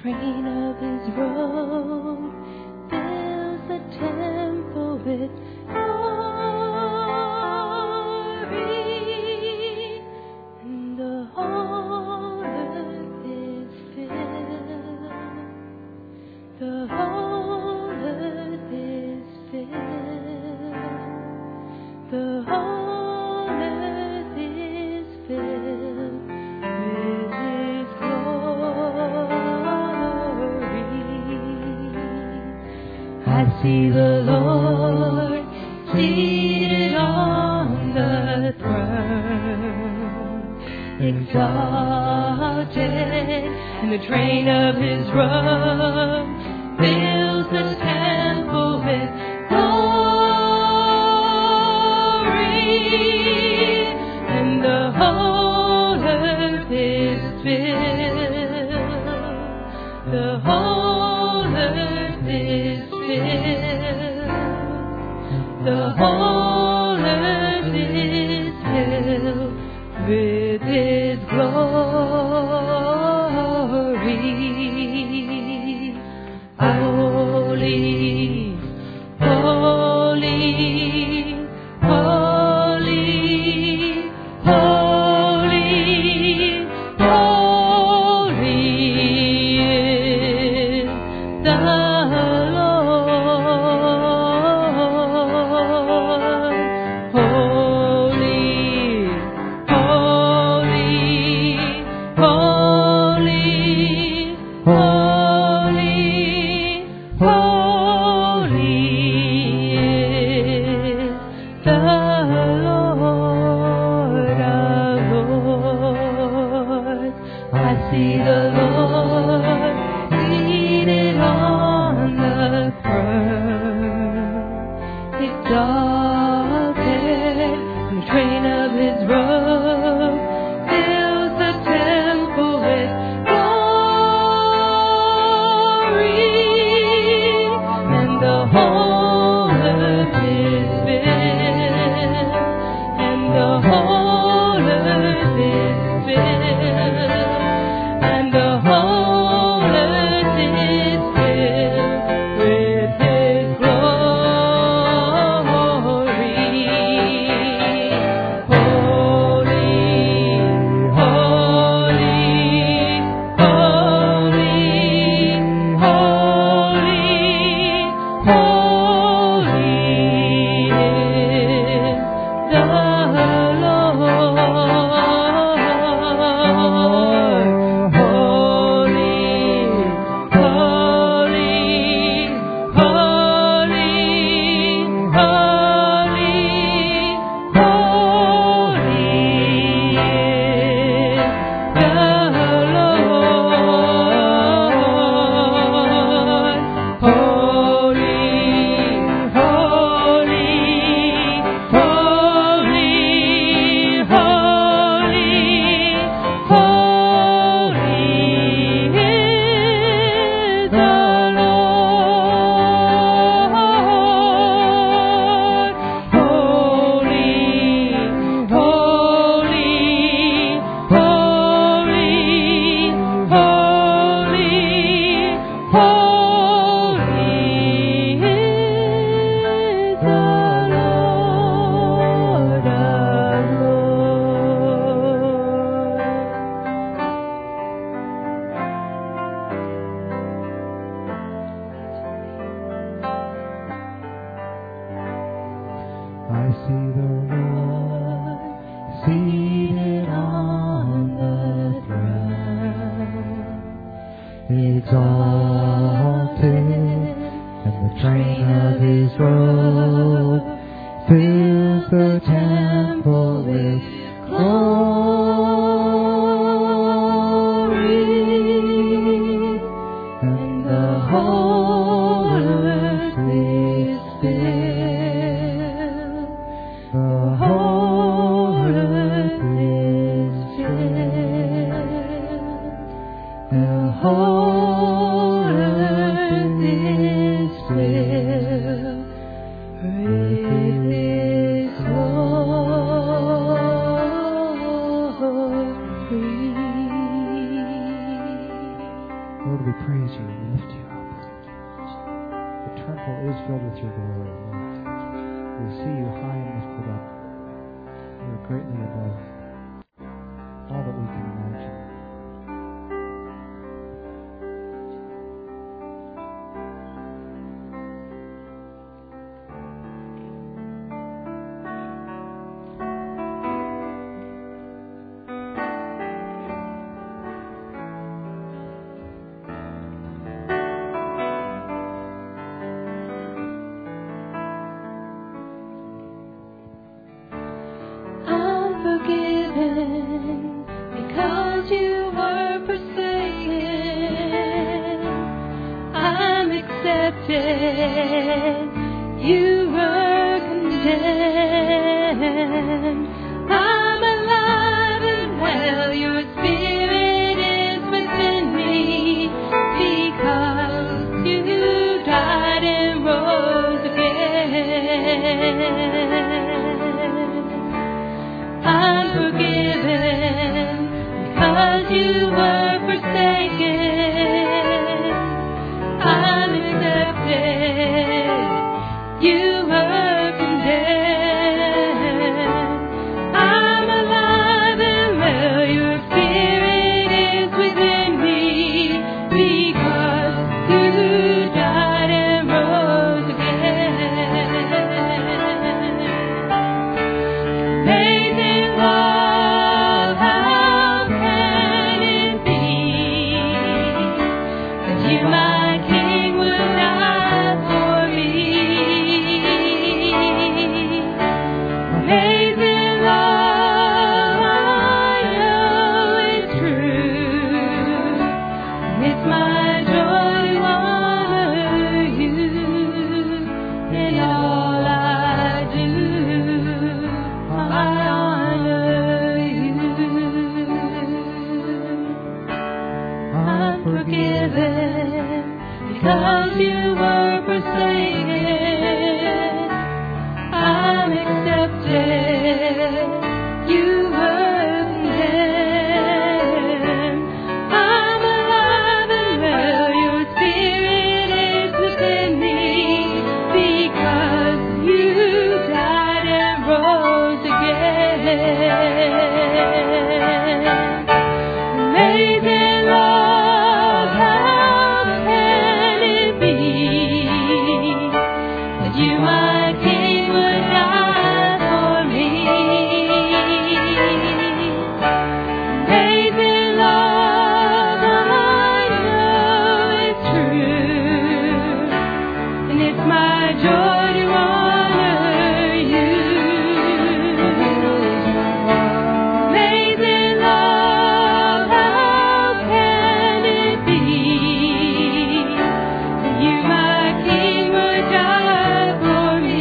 train of his robe fills the temple with glory, and the whole earth is filled. The whole earth is filled. The whole earth is filled with his glory. I see the Lord seated on the throne, exalted, and the train of his robe fills the temple with glory, and the whole earth is filled. The whole earth is filled. The whole earth is filled with his glory. Holy, holy, holy, holy, holy is the Lord. Holy, holy, holy, holy, holy is the Lord of Lords. I see the Lord seated on the throne, exalted, and the train of his robe fills the temple with glory, and the whole earth is filled, and the whole earth is filled, and the whole earth is filled with his glory. Holy, holy, holy, holy, holy is the Lord. Holy, holy, holy, holy, holy is the Lord. Holy, holy, holy, holy, holy is the Lord. Holy, holy, holy, holy, holy is the Lord of I see the Lord seated on the throne, exalted, and the train of his robe fills the temple with glory, and the whole earth is filled. The whole earth is filled. The whole earth is filled with his glory. Lord, we praise you. We lift you up. The temple is filled with your glory, Lord. We see you high and lifted up. You are greatly above all that we can imagine. Because you were forsaken, I'm accepted. You were condemned. I'm alive and well. Your spirit is within me because you died and rose again. I'm forgiven because you were forsaken. I'm accepted. You were condemned. I'm alive and well. Your spirit is within me because you died and rose again. Amazing love, how can it be that you, my King, would die for me? Amazing love, I know it's true. It's my joy to honor you in all I do. I honor you. I'm forgiven because you were forsaken. I'm accepted. You were condemned. I'm alive and well. Your spirit is within me because you died and rose again. Amazing love, how can it be that you, my King, would die for me? Amazing love, I know it's true, and it's my joy to honor you. Amazing love, how can it be that you, my King, would die for me?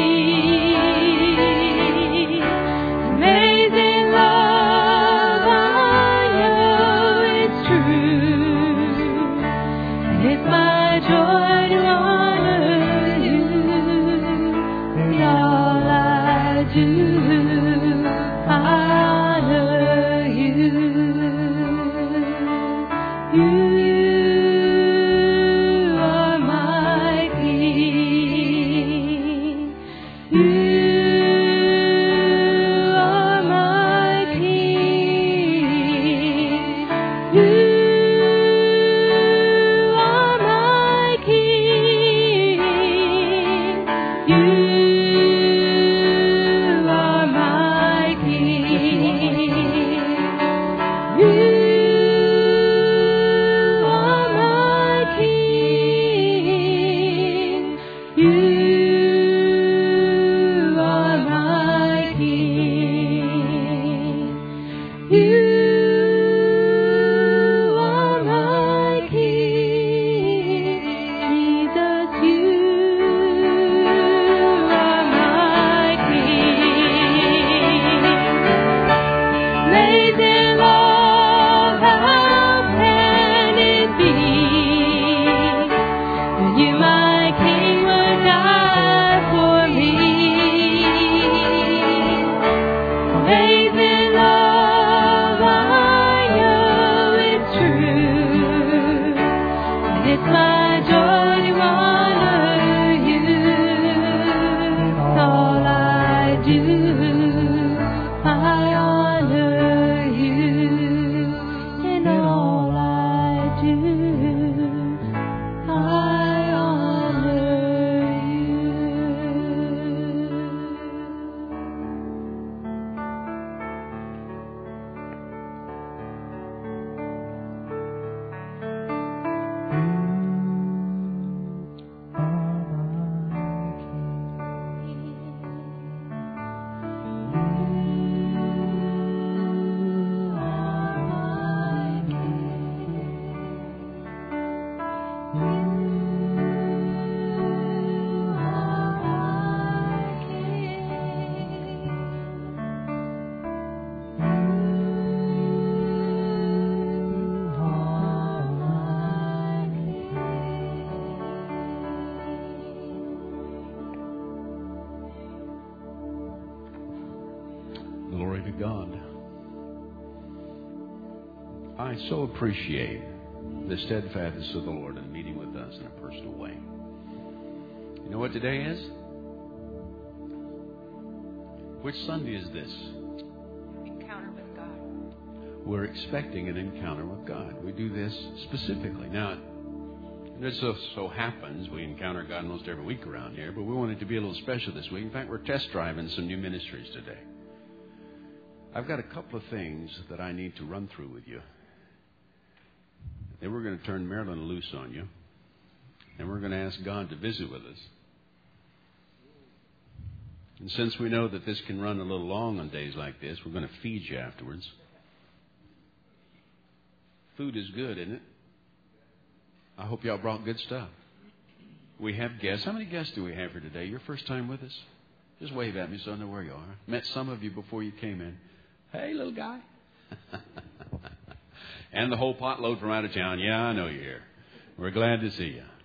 Amazing love, I know it's true, and it's my joy to honor you in all I do. I honor you. You are my King. You are my King. You are my King. You are my King. You I so appreciate the steadfastness of the Lord in meeting with us in a personal way. You know what today is? Which Sunday is this? Encounter with God. We're expecting an encounter with God. We do this specifically. Now, it so happens we encounter God almost every week around here, but we want it to be a little special this week. In fact, we're test driving some new ministries today. I've got a couple of things that I need to run through with you. Then we're going to turn Marilyn loose on you, and we're going to ask God to visit with us. And since we know that this can run a little long on days like this, we're going to feed you afterwards. Food is good, isn't it? I hope y'all brought good stuff. We have guests. How many guests do we have here today? Your first time with us? Just wave at me so I know where you are. Met some of you before you came in. Hey, little guy. And the whole potload from out of town. Yeah, I know you're here. We're glad to see you.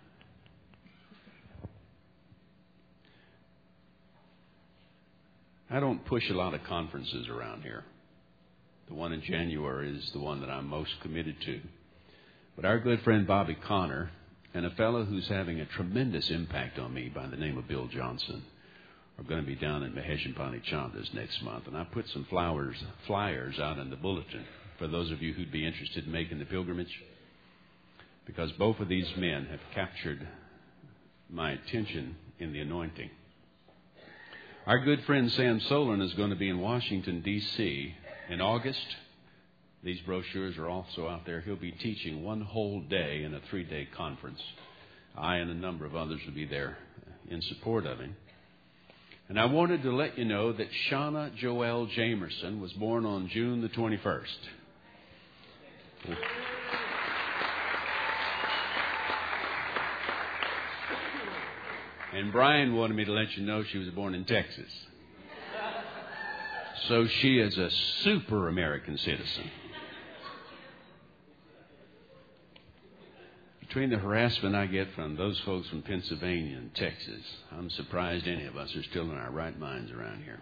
I don't push a lot of conferences around here. The one in January is the one that I'm most committed to. But our good friend Bobby Connor and a fellow who's having a tremendous impact on me by the name of Bill Johnson are going to be down at Maheshanpani Chandas next month. And I put some flyers out in the bulletin for those of you who'd be interested in making the pilgrimage, because both of these men have captured my attention in the anointing. Our good friend Sam Solon is going to be in Washington, D.C. in August. These brochures are also out there. He'll be teaching one whole day in a 3-day conference. I and a number of others will be there in support of him. And I wanted to let you know that Shauna Joelle Jamerson was born on June the 21st. And Brian wanted me to let you know she was born in Texas. So she is a super American citizen. Between the harassment I get from those folks from Pennsylvania and Texas, I'm surprised any of us are still in our right minds around here.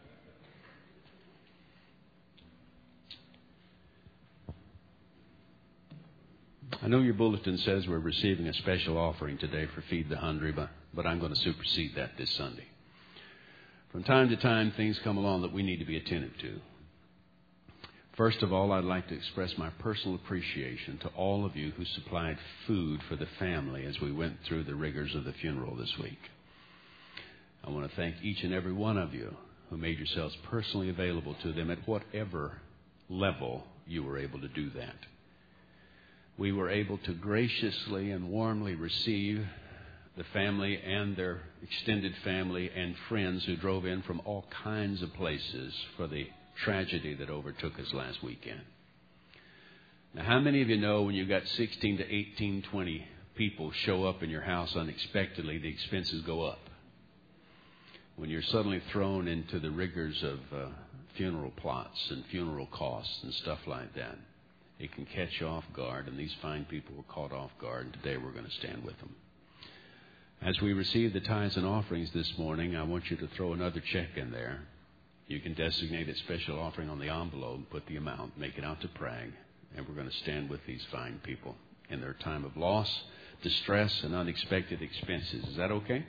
I know your bulletin says we're receiving a special offering today for Feed the Hungry, but I'm going to supersede that this Sunday. From time to time, things come along that we need to be attentive to. First of all, I'd like to express my personal appreciation to all of you who supplied food for the family as we went through the rigors of the funeral this week. I want to thank each and every one of you who made yourselves personally available to them at whatever level you were able to do that. We were able to graciously and warmly receive the family and their extended family and friends who drove in from all kinds of places for the tragedy that overtook us last weekend. Now, how many of you know when you've got 16 to 18, 20 people show up in your house unexpectedly, the expenses go up? When you're suddenly thrown into the rigors of funeral plots and funeral costs and stuff like that, it can catch you off guard, and these fine people were caught off guard, and today we're going to stand with them. As we receive the tithes and offerings this morning, I want you to throw another check in there. You can designate a special offering on the envelope, put the amount, make it out to Prague, and we're going to stand with these fine people in their time of loss, distress, and unexpected expenses. Is that okay?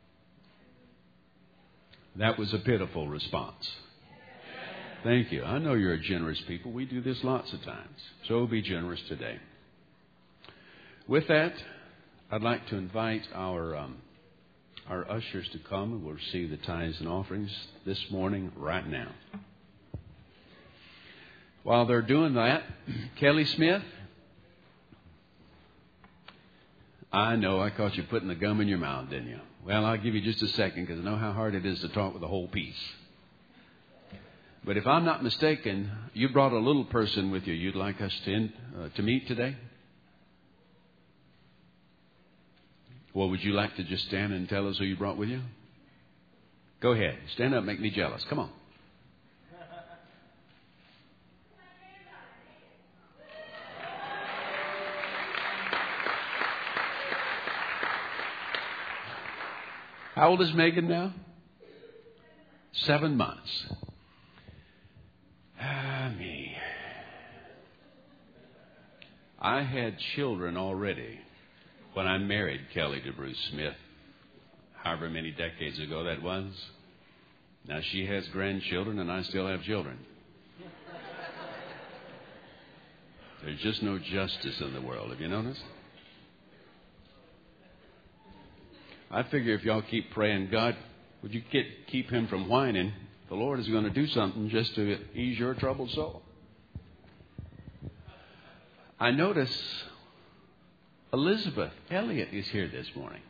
That was a pitiful response. Thank you. I know you're a generous people. We do this lots of times. So be generous today. With that, I'd like to invite our ushers to come, and we'll receive the tithes and offerings this morning right now. While they're doing that, Kelly Smith, I know I caught you putting the gum in your mouth, didn't you? Well, I'll give you just a second because I know how hard it is to talk with a whole piece. But if I'm not mistaken, you brought a little person with you you'd like us to meet today? Well, would you like to just stand and tell us who you brought with you? Go ahead. Stand up. Make me jealous. Come on. How old is Megan now? 7 months. Me. I had children already when I married Kelly DeBruce Smith, however many decades ago that was. Now she has grandchildren and I still have children. There's just no justice in the world. Have you noticed? I figure if y'all keep praying, God, would you keep him from whining? The Lord is going to do something just to ease your troubled soul. I notice Elizabeth Elliott is here this morning.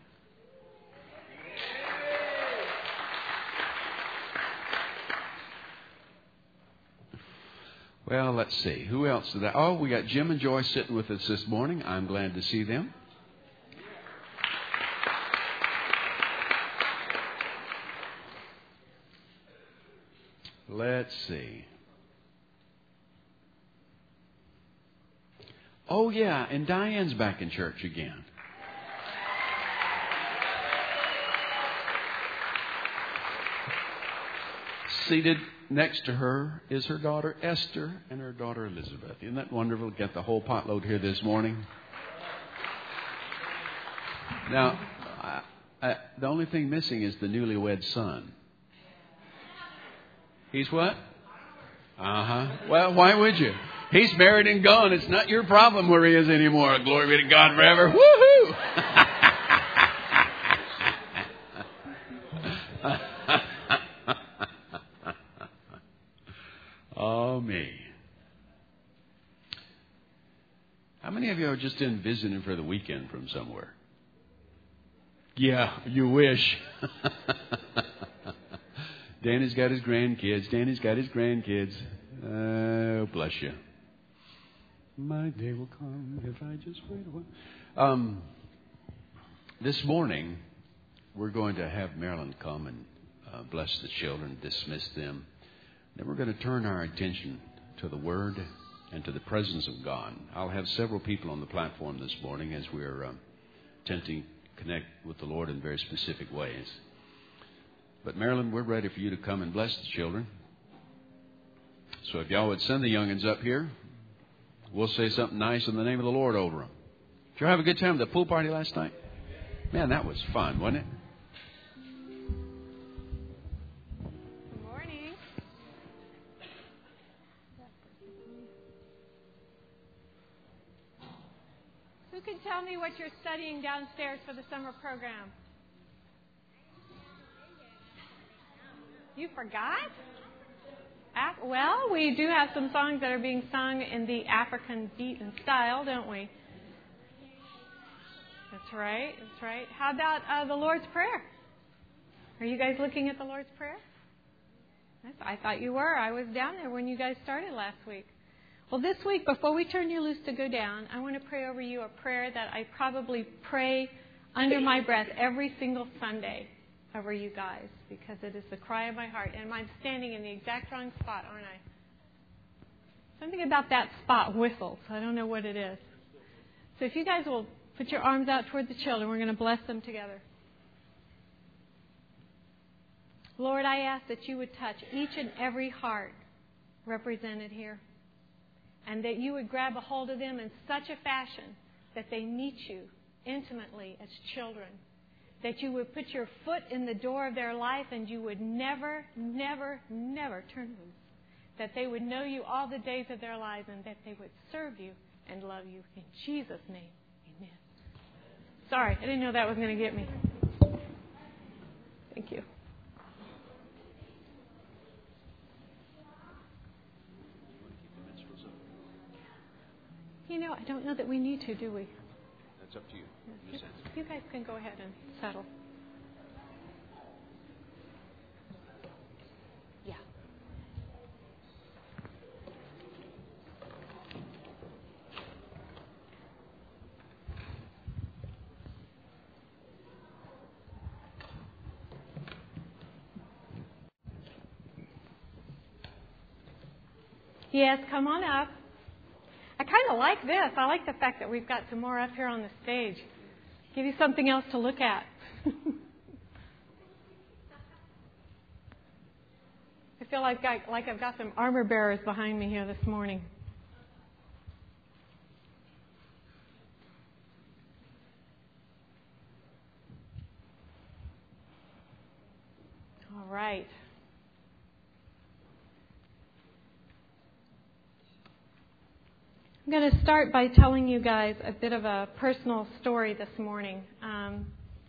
Well, let's see. Who else did I? Oh, we got Jim and Joy sitting with us this morning. I'm glad to see them. Let's see. Oh, yeah, and Diane's back in church again. Seated next to her is her daughter Esther and her daughter Elizabeth. Isn't that wonderful? Get the whole potload here this morning. Now, the only thing missing is the newlywed son. He's what? Well, why would you? He's married and gone. It's not your problem where he is anymore. Glory be to God forever. Woohoo! Oh, me. How many of you are just in visiting for the weekend from somewhere? Yeah, you wish. Danny's got his grandkids. Danny's got his grandkids. Oh, bless you. My day will come if I just wait a while. This morning, we're going to have Marilyn come and bless the children, dismiss them. Then we're going to turn our attention to the Word and to the presence of God. I'll have several people on the platform this morning as we're attempting to connect with the Lord in very specific ways. But Marilyn, we're ready for you to come and bless the children. So if y'all would send the youngins up here, we'll say something nice in the name of the Lord over them. Did you have a good time at the pool party last night? Man, that was fun, wasn't it? Good morning. Who can tell me what you're studying downstairs for the summer program? You forgot? Well, we do have some songs that are being sung in the African beat and style, don't we? That's right. That's right. How about the Lord's Prayer? Are you guys looking at the Lord's Prayer? I thought you were. I was down there when you guys started last week. Well, this week, before we turn you loose to go down, I want to pray over you a prayer that I probably pray under my breath every single Sunday over you guys, because it is the cry of my heart. And I'm standing in the exact wrong spot, aren't I? Something about that spot whistles. I don't know what it is. So if you guys will put your arms out toward the children, we're going to bless them together. Lord, I ask that you would touch each and every heart represented here, and that you would grab a hold of them in such a fashion that they meet you intimately as children. That you would put your foot in the door of their life and you would never, never, never turn loose. That they would know you all the days of their lives and that they would serve you and love you. In Jesus' name, amen. Sorry, I didn't know that was going to get me. Thank you. You know, I don't know that we need to, do we? That's up to you. You guys can go ahead and settle. Yeah. Yes, come on up. I kind of like this. I like the fact that we've got some more up here on the stage. Give you something else to look at. I feel like I've got some armor bearers behind me here this morning. right. I'm going to start by telling you guys a bit of a personal story this morning. And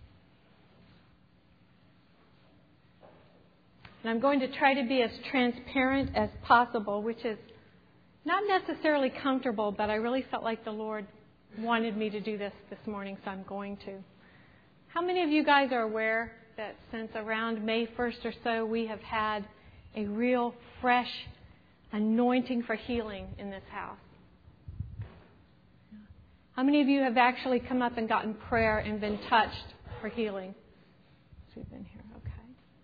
I'm going to try to be as transparent as possible, which is not necessarily comfortable, but I really felt like the Lord wanted me to do this morning, so I'm going to. How many of you guys are aware that since around May 1st or so, we have had a real fresh anointing for healing in this house? How many of you have actually come up and gotten prayer and been touched for healing? So we've been here, okay.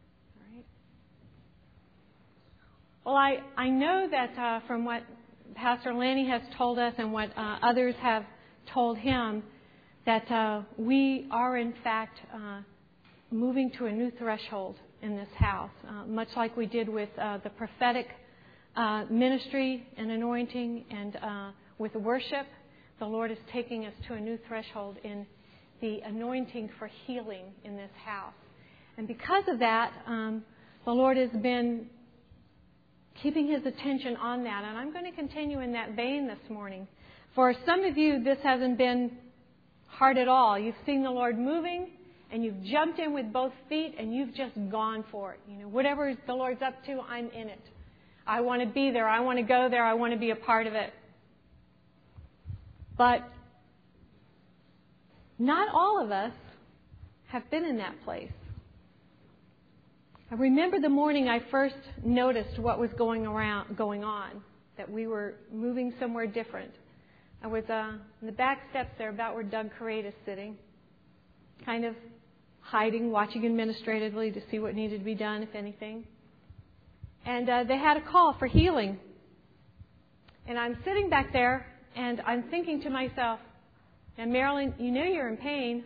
All right. Well, I know that from what Pastor Lanny has told us and what others have told him, that we are in fact moving to a new threshold in this house, much like we did with the prophetic ministry and anointing and with worship. The Lord is taking us to a new threshold in the anointing for healing in this house. And because of that, the Lord has been keeping His attention on that. And I'm going to continue in that vein this morning. For some of you, this hasn't been hard at all. You've seen the Lord moving, and you've jumped in with both feet, and you've just gone for it. You know, whatever the Lord's up to, I'm in it. I want to be there. I want to go there. I want to be a part of it. But not all of us have been in that place. I remember the morning I first noticed what was going on, that we were moving somewhere different. I was in the back steps there, about where Doug Corrade is sitting, kind of hiding, watching administratively to see what needed to be done, if anything. And they had a call for healing. And I'm sitting back there, and I'm thinking to myself, and Marilyn, you know you're in pain.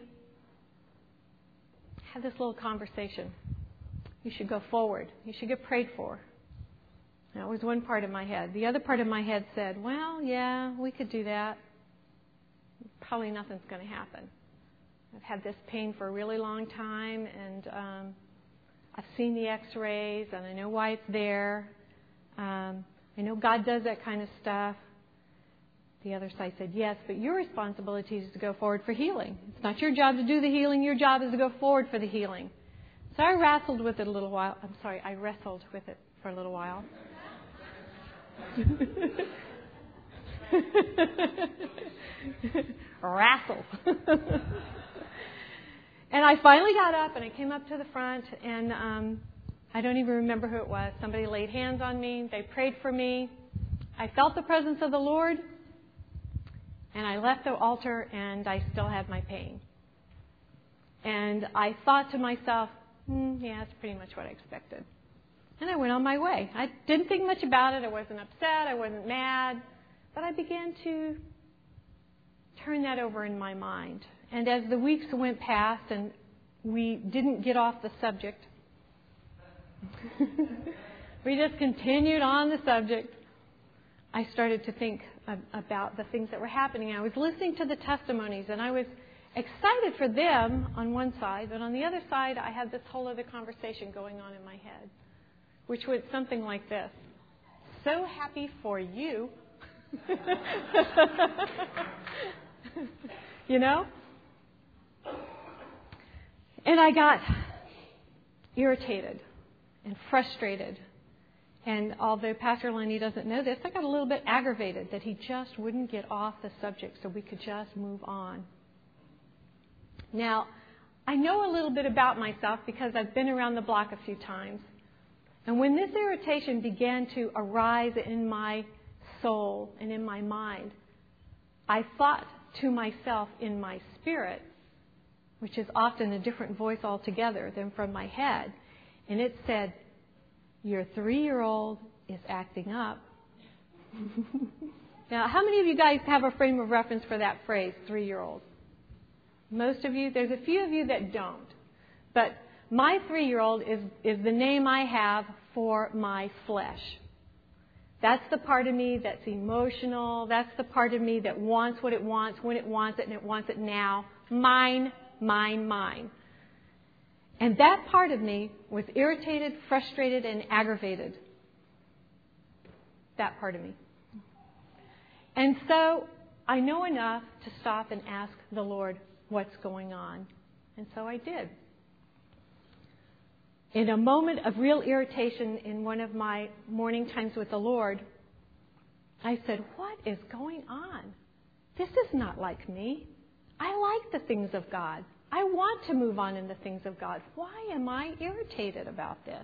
Have this little conversation. You should go forward. You should get prayed for. That was one part of my head. The other part of my head said, well, yeah, we could do that. Probably nothing's going to happen. I've had this pain for a really long time, and I've seen the x-rays, and I know why it's there. I know God does that kind of stuff. The other side said, yes, but your responsibility is to go forward for healing. It's not your job to do the healing. Your job is to go forward for the healing. So I wrestled with it a little while. I wrestled with it for a little while. Wrestle. And I finally got up and I came up to the front, and I don't even remember who it was. Somebody laid hands on me. They prayed for me. I felt the presence of the Lord. And I left the altar, and I still had my pain. And I thought to myself, yeah, that's pretty much what I expected. And I went on my way. I didn't think much about it. I wasn't upset. I wasn't mad. But I began to turn that over in my mind. And as the weeks went past and we didn't get off the subject, we just continued on the subject, I started to think about the things that were happening. I was listening to the testimonies, and I was excited for them on one side, but on the other side, I had this whole other conversation going on in my head, which was something like this. So happy for you. You know? And I got irritated and frustrated. And although Pastor Lenny doesn't know this, I got a little bit aggravated that he just wouldn't get off the subject so we could just move on. Now, I know a little bit about myself because I've been around the block a few times. And when this irritation began to arise in my soul and in my mind, I thought to myself in my spirit, which is often a different voice altogether than from my head, and it said, your 3-year-old is acting up. Now, how many of you guys have a frame of reference for that phrase, 3-year-old? Most of you. There's a few of you that don't. But my 3-year-old is the name I have for my flesh. That's the part of me that's emotional. That's the part of me that wants what it wants, when it wants it, and it wants it now. Mine, mine, mine. And that part of me was irritated, frustrated, and aggravated. That part of me. And so I know enough to stop and ask the Lord what's going on. And so I did. In a moment of real irritation in one of my morning times with the Lord, I said, what is going on? This is not like me. I like the things of God. I want to move on in the things of God. Why am I irritated about this?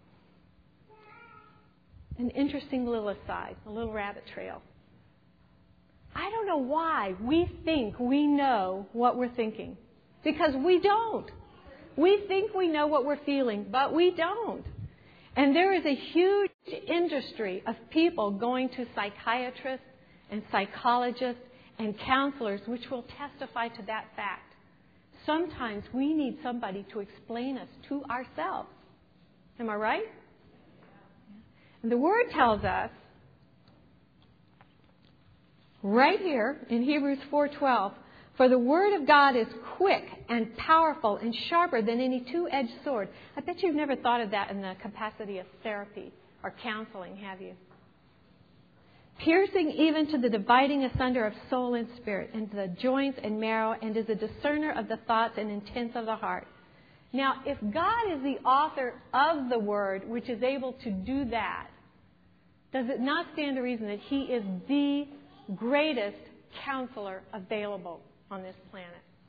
An interesting little aside, a little rabbit trail. I don't know why we think we know what we're thinking. Because we don't. We think we know what we're feeling, but we don't. And there is a huge industry of people going to psychiatrists and psychologists and counselors which will testify to that fact. Sometimes we need somebody to explain us to ourselves. Am I right? And the Word tells us right here in Hebrews 4:12, for the Word of God is quick and powerful and sharper than any two-edged sword. I bet you've never thought of that in the capacity of therapy or counseling, have you? Piercing even to the dividing asunder of soul and spirit, and the joints and marrow, and is a discerner of the thoughts and intents of the heart. Now, if God is the author of the Word, which is able to do that, does it not stand to reason that He is the greatest counselor available on this planet?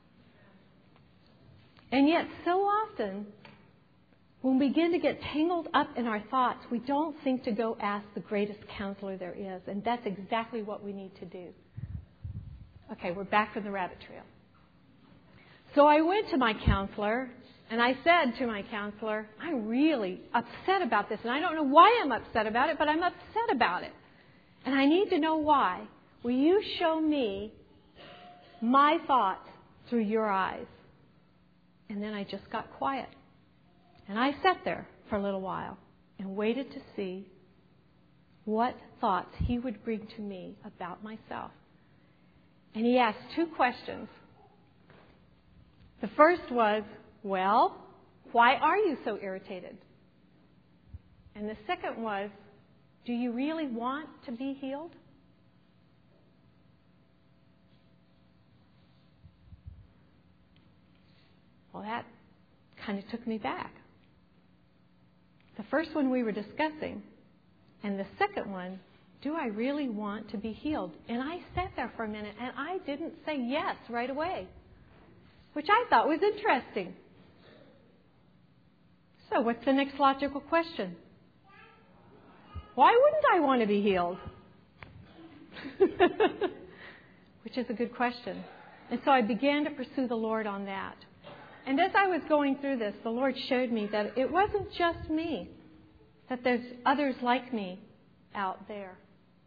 And yet, so often, when we begin to get tangled up in our thoughts, we don't think to go ask the greatest counselor there is. And that's exactly what we need to do. Okay, we're back from the rabbit trail. So I went to my counselor, and I said to my counselor, I'm really upset about this. And I don't know why I'm upset about it, but I'm upset about it. And I need to know why. Will you show me my thoughts through your eyes? And then I just got quiet. And I sat there for a little while and waited to see what thoughts he would bring to me about myself. And he asked two questions. The first was, well, why are you so irritated? And the second was, do you really want to be healed? Well, that kind of took me back. The first one we were discussing, and the second one, do I really want to be healed? And I sat there for a minute, and I didn't say yes right away, which I thought was interesting. So what's the next logical question? Why wouldn't I want to be healed? Which is a good question. And so I began to pursue the Lord on that. And as I was going through this, the Lord showed me that it wasn't just me, that there's others like me out there.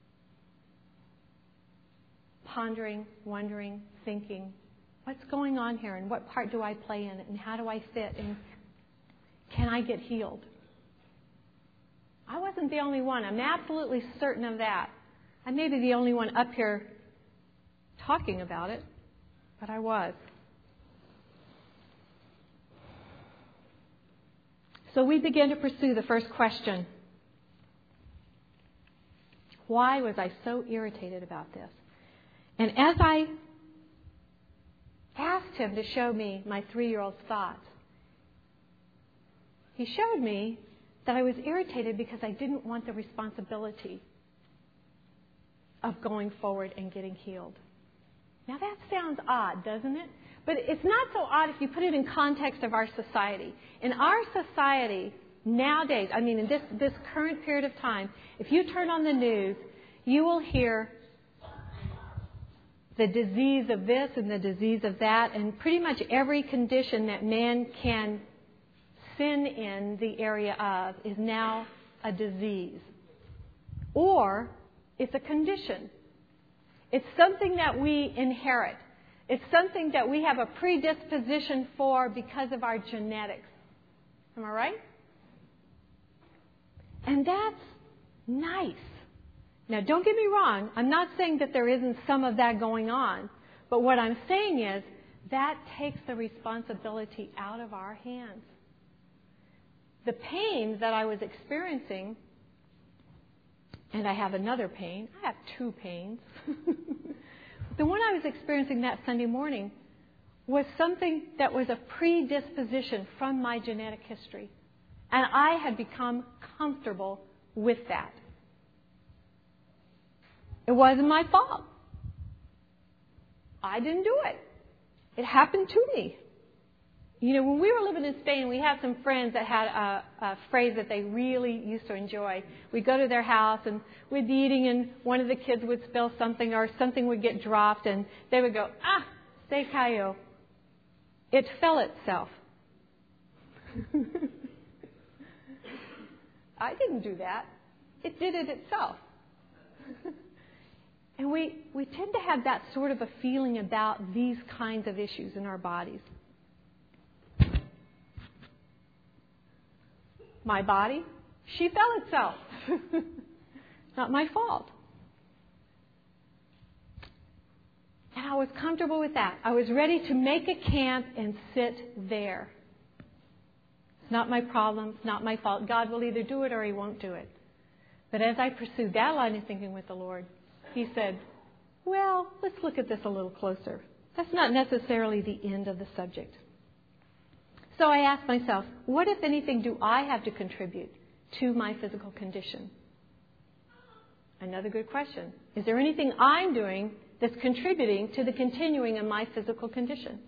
Pondering, wondering, thinking, what's going on here and what part do I play in it and how do I fit and can I get healed? I wasn't the only one. I'm absolutely certain of that. I may be the only one up here talking about it, but I was. So we began to pursue the first question. Why was I so irritated about this? And as I asked him to show me my 3-year-old's thoughts, he showed me that I was irritated because I didn't want the responsibility of going forward and getting healed. Now that sounds odd, doesn't it? But it's not so odd if you put it in context of our society. In our society nowadays, I mean in this current period of time, if you turn on the news, you will hear the disease of this and the disease of that, and pretty much every condition that man can sin in the area of is now a disease. Or it's a condition. It's something that we inherit. It's something that we have a predisposition for because of our genetics. Am I right? And that's nice. Now, don't get me wrong. I'm not saying that there isn't some of that going on. But what I'm saying is that takes the responsibility out of our hands. the pain that I was experiencing, and I have another pain. I have two pains. The one I was experiencing that Sunday morning was something that was a predisposition from my genetic history. And I had become comfortable with that. It wasn't my fault. I didn't do it. It happened to me. You know, when we were living in Spain, we had some friends that had a phrase that they really used to enjoy. We'd go to their house and we'd be eating and one of the kids would spill something or something would get dropped and they would go, se cayó. It fell itself. I didn't do that. It did it itself. And we tend to have that sort of a feeling about these kinds of issues in our bodies. My body, she fell itself. Not my fault. And I was comfortable with that. I was ready to make a camp and sit there. It's not my problem. It's not my fault. God will either do it or He won't do it. But as I pursued that line of thinking with the Lord, He said, well, let's look at this a little closer. That's not necessarily the end of the subject. So I asked myself, what, if anything, do I have to contribute to my physical condition? Another good question. Is there anything I'm doing that's contributing to the continuing of my physical condition?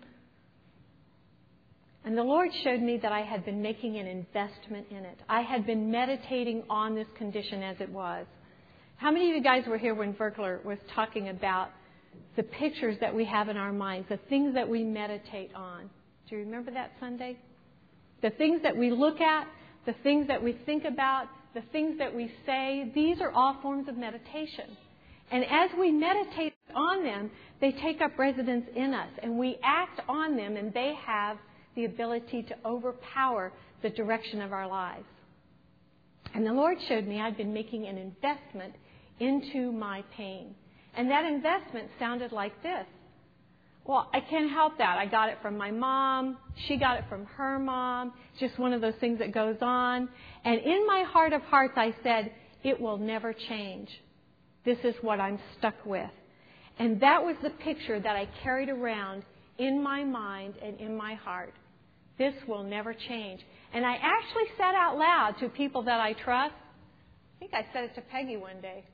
And the Lord showed me that I had been making an investment in it. I had been meditating on this condition as it was. How many of you guys were here when Verkler was talking about the pictures that we have in our minds, the things that we meditate on? Do you remember that Sunday? The things that we look at, the things that we think about, the things that we say, these are all forms of meditation. And as we meditate on them, they take up residence in us. And we act on them, and they have the ability to overpower the direction of our lives. And the Lord showed me I'd been making an investment into my pain. And that investment sounded like this. Well, I can't help that. I got it from my mom. She got it from her mom. It's just one of those things that goes on. And in my heart of hearts, I said, it will never change. This is what I'm stuck with. And that was the picture that I carried around in my mind and in my heart. This will never change. And I actually said out loud to people that I trust, I think I said it to Peggy one day,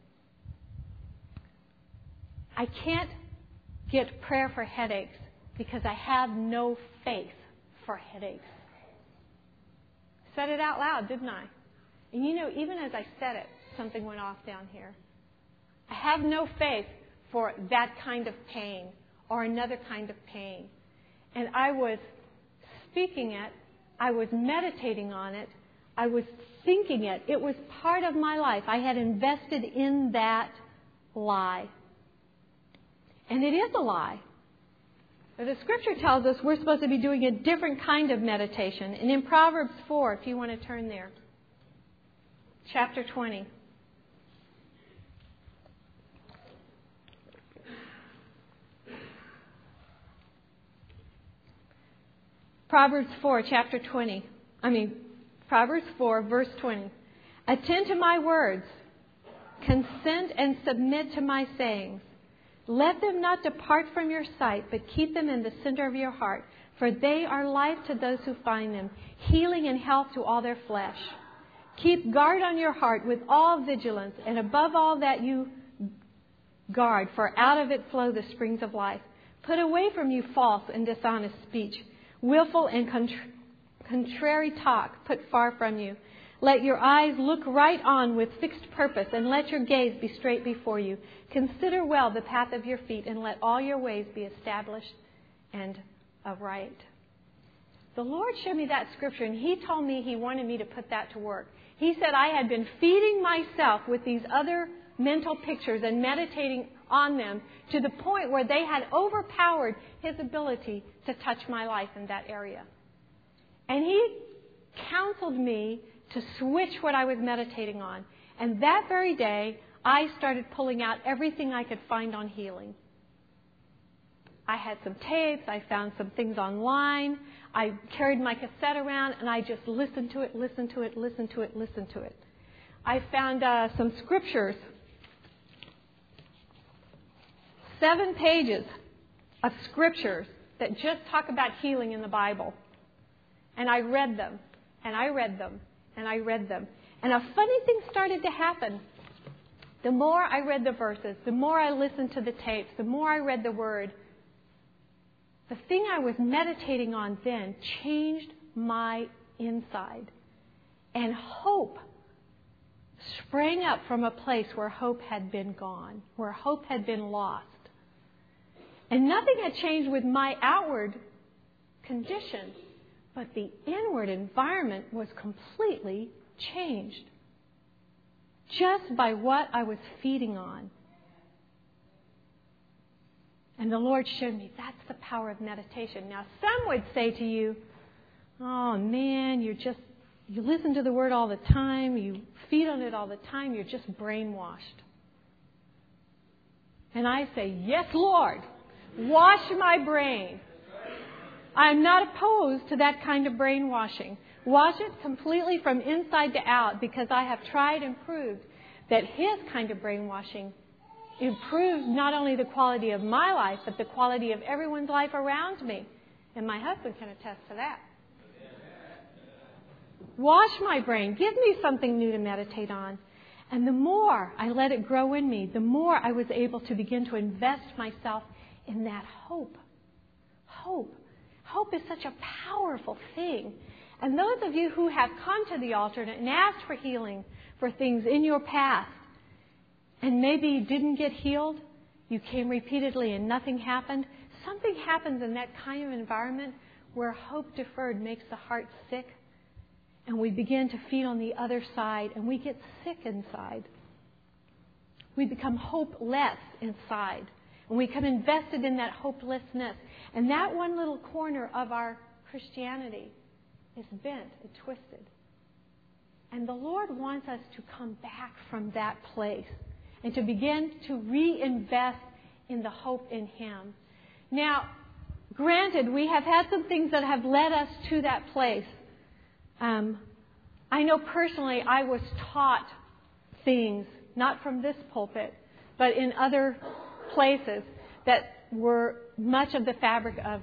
I can't get prayer for headaches because I have no faith for headaches. Said it out loud, didn't I? And you know, even as I said it, something went off down here. I have no faith for that kind of pain or another kind of pain. And I was speaking it. I was meditating on it. I was thinking it. It was part of my life. I had invested in that lie. And it is a lie. But the Scripture tells us we're supposed to be doing a different kind of meditation. And in Proverbs 4, if you want to turn there, chapter 20. Proverbs 4, verse 20. Attend to my words. Consent and submit to my sayings. Let them not depart from your sight, but keep them in the center of your heart, for they are life to those who find them, healing and health to all their flesh. Keep guard on your heart with all vigilance, and above all that you guard, for out of it flow the springs of life. Put away from you false and dishonest speech, willful and contrary talk put far from you. Let your eyes look right on with fixed purpose, and let your gaze be straight before you. Consider well the path of your feet, and let all your ways be established and aright. The Lord showed me that scripture, and He told me He wanted me to put that to work. He said I had been feeding myself with these other mental pictures and meditating on them to the point where they had overpowered His ability to touch my life in that area. And He counseled me to switch what I was meditating on. And that very day, I started pulling out everything I could find on healing. I had some tapes. I found some things online. I carried my cassette around, and I just listened to it. I found some scriptures, 7 pages of scriptures that just talk about healing in the Bible. And I read them, and I read them, and I read them. And a funny thing started to happen. The more I read the verses, the more I listened to the tapes, the more I read the Word, the thing I was meditating on then changed my inside. And hope sprang up from a place where hope had been gone, where hope had been lost. And nothing had changed with my outward condition, but the inward environment was completely changed just by what I was feeding on. And the Lord showed me that's the power of meditation. Now, some would say to you, oh man, you listen to the Word all the time, you feed on it all the time, you're just brainwashed. And I say, yes, Lord, wash my brain. I'm not opposed to that kind of brainwashing. Wash it completely from inside to out, because I have tried and proved that His kind of brainwashing improves not only the quality of my life, but the quality of everyone's life around me. And my husband can attest to that. Wash my brain. Give me something new to meditate on. And the more I let it grow in me, the more I was able to begin to invest myself in that hope. Hope. Hope is such a powerful thing. And those of you who have come to the altar and asked for healing for things in your past, and maybe you didn't get healed, you came repeatedly and nothing happened, something happens in that kind of environment where hope deferred makes the heart sick, and we begin to feed on the other side, and we get sick inside. We become hopeless inside, and we become invested in that hopelessness. And that one little corner of our Christianity is bent and twisted. And the Lord wants us to come back from that place and to begin to reinvest in the hope in Him. Now, granted, we have had some things that have led us to that place. I know personally I was taught things, not from this pulpit, but in other places that were much of the fabric of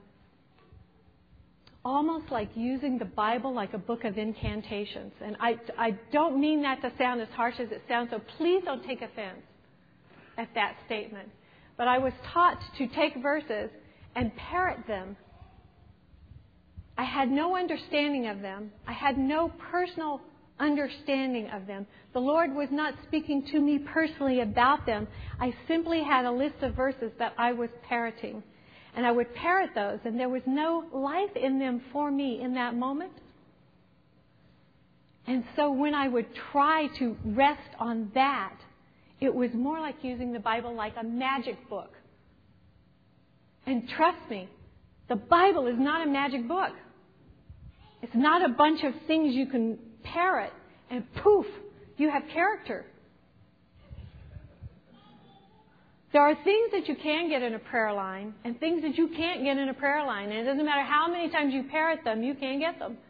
almost like using the Bible like a book of incantations. And I don't mean that to sound as harsh as it sounds, so please don't take offense at that statement. But I was taught to take verses and parrot them. I had no understanding of them. I had no personal understanding of them. The Lord was not speaking to me personally about them. I simply had a list of verses that I was parroting. And I would parrot those, and there was no life in them for me in that moment. And so when I would try to rest on that, it was more like using the Bible like a magic book. And trust me, the Bible is not a magic book. It's not a bunch of things you can parrot and poof, you have character. There are things that you can get in a prayer line and things that you can't get in a prayer line. And it doesn't matter how many times you parrot them, you can't get them.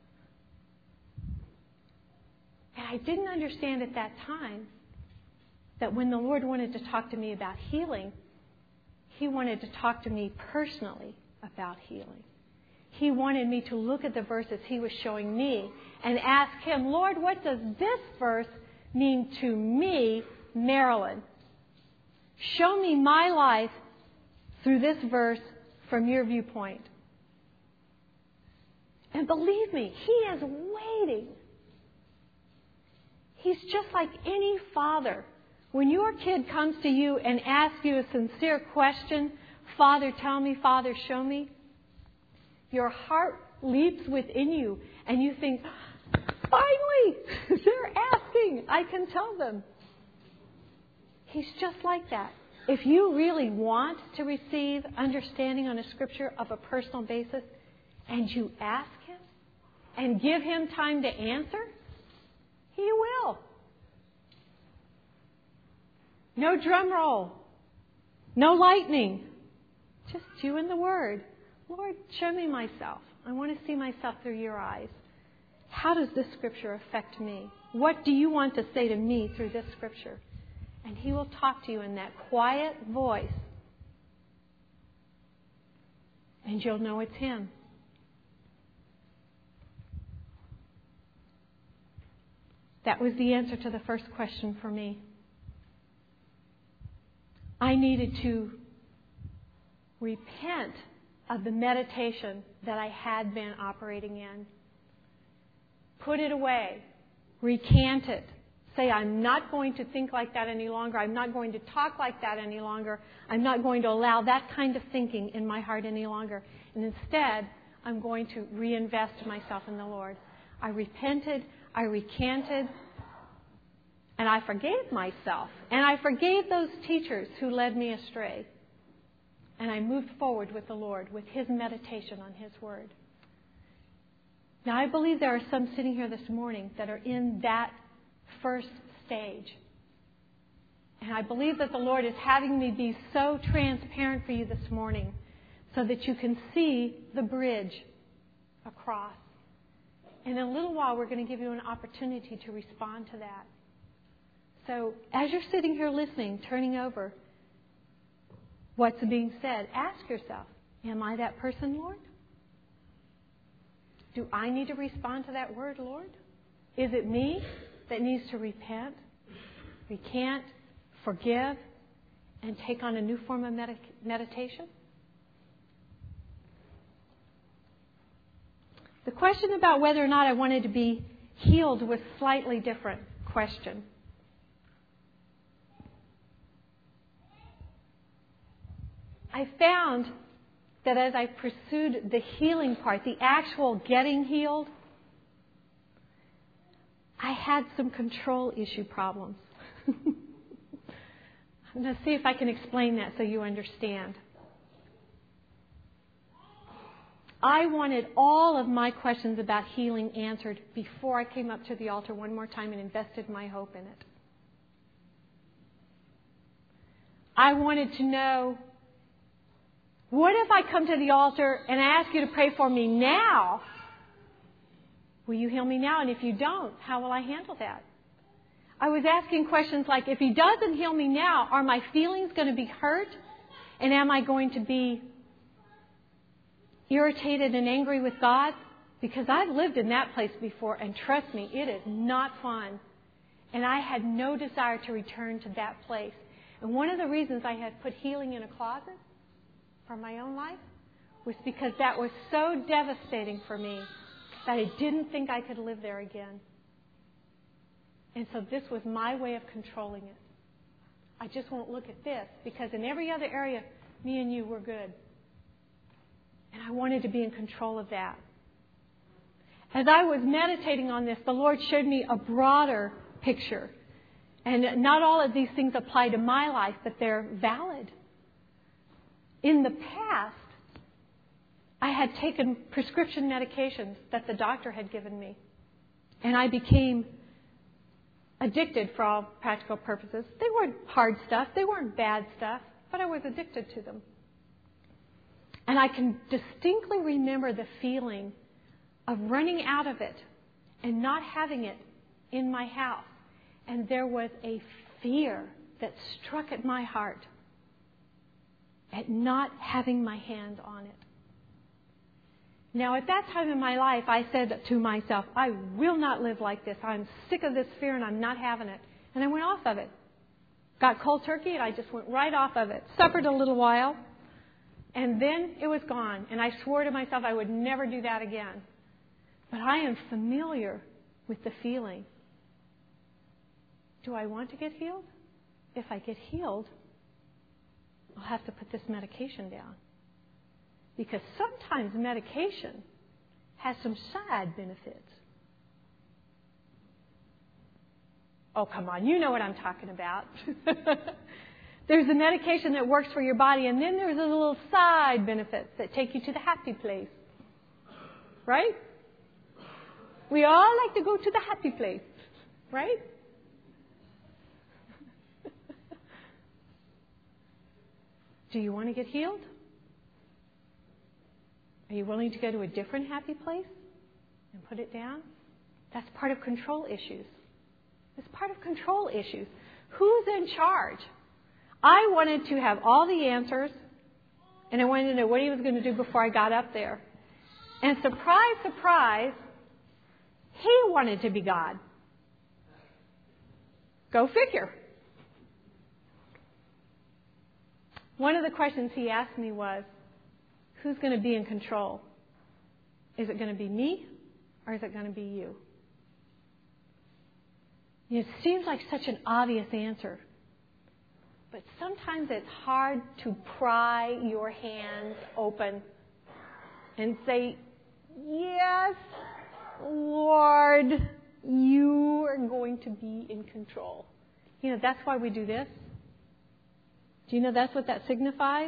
And I didn't understand at that time that when the Lord wanted to talk to me about healing, He wanted to talk to me personally about healing. He wanted me to look at the verses He was showing me and ask Him, Lord, what does this verse mean to me, Marilyn? Show me my life through this verse from your viewpoint. And believe me, He is waiting. He's just like any father. When your kid comes to you and asks you a sincere question, Father, tell me, Father, show me, your heart leaps within you and you think, finally, they're asking. I can tell them. He's just like that. If you really want to receive understanding on a scripture of a personal basis and you ask Him and give Him time to answer, He will. No drum roll. No lightning. Just you and the Word. Lord, show me myself. I want to see myself through your eyes. How does this Scripture affect me? What do you want to say to me through this Scripture? And He will talk to you in that quiet voice. And you'll know it's Him. That was the answer to the first question for me. I needed to repent of the meditation that I had been operating in. Put it away. Recant it. Say, I'm not going to think like that any longer. I'm not going to talk like that any longer. I'm not going to allow that kind of thinking in my heart any longer. And instead, I'm going to reinvest myself in the Lord. I repented. I recanted. And I forgave myself. And I forgave those teachers who led me astray. And I moved forward with the Lord, with His meditation on His Word. Now, I believe there are some sitting here this morning that are in that first stage. And I believe that the Lord is having me be so transparent for you this morning so that you can see the bridge across. And in a little while, we're going to give you an opportunity to respond to that. So, as you're sitting here listening, turning over what's being said, ask yourself, am I that person, Lord? Do I need to respond to that word, Lord? Is it me that needs to repent, recant, forgive, and take on a new form of meditation? The question about whether or not I wanted to be healed was a slightly different question. I found that as I pursued the healing part, the actual getting healed, I had some control issue problems. I'm going to see if I can explain that so you understand. I wanted all of my questions about healing answered before I came up to the altar one more time and invested my hope in it. I wanted to know, what if I come to the altar and I ask you to pray for me now? Will you heal me now? And if you don't, how will I handle that? I was asking questions like, if He doesn't heal me now, are my feelings going to be hurt? And am I going to be irritated and angry with God? Because I've lived in that place before, and trust me, it is not fun. And I had no desire to return to that place. And one of the reasons I had put healing in a closet for my own life was because that was so devastating for me that I didn't think I could live there again. And so this was my way of controlling it. I just won't look at this because in every other area, me and you were good. And I wanted to be in control of that. As I was meditating on this, the Lord showed me a broader picture. And not all of these things apply to my life, but they're valid. In the past, I had taken prescription medications that the doctor had given me. And I became addicted for all practical purposes. They weren't hard stuff. They weren't bad stuff. But I was addicted to them. And I can distinctly remember the feeling of running out of it and not having it in my house. And there was a fear that struck at my heart at not having my hand on it. Now, at that time in my life, I said to myself, I will not live like this. I'm sick of this fear and I'm not having it. And I went off of it. Got cold turkey and I just went right off of it. Suffered a little while. And then it was gone. And I swore to myself I would never do that again. But I am familiar with the feeling. Do I want to get healed? If I get healed, I'll have to put this medication down. Because sometimes medication has some side benefits. Oh, come on. You know what I'm talking about. There's the medication that works for your body, and then there's the little side benefits that take you to the happy place. Right? We all like to go to the happy place. Right? Do you want to get healed? Are you willing to go to a different happy place and put it down? That's part of control issues. It's part of control issues. Who's in charge? I wanted to have all the answers, and I wanted to know what he was going to do before I got up there. And surprise, surprise, he wanted to be God. Go figure. One of the questions he asked me was, who's going to be in control? Is it going to be me, or is it going to be you? It seems like such an obvious answer. But sometimes it's hard to pry your hands open and say, yes, Lord, you are going to be in control. You know, that's why we do this. Do you know that's what that signifies?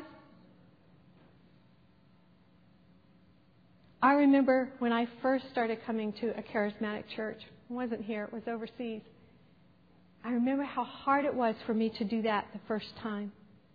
I remember when I first started coming to a charismatic church. It wasn't here, it was overseas. I remember how hard it was for me to do that the first time.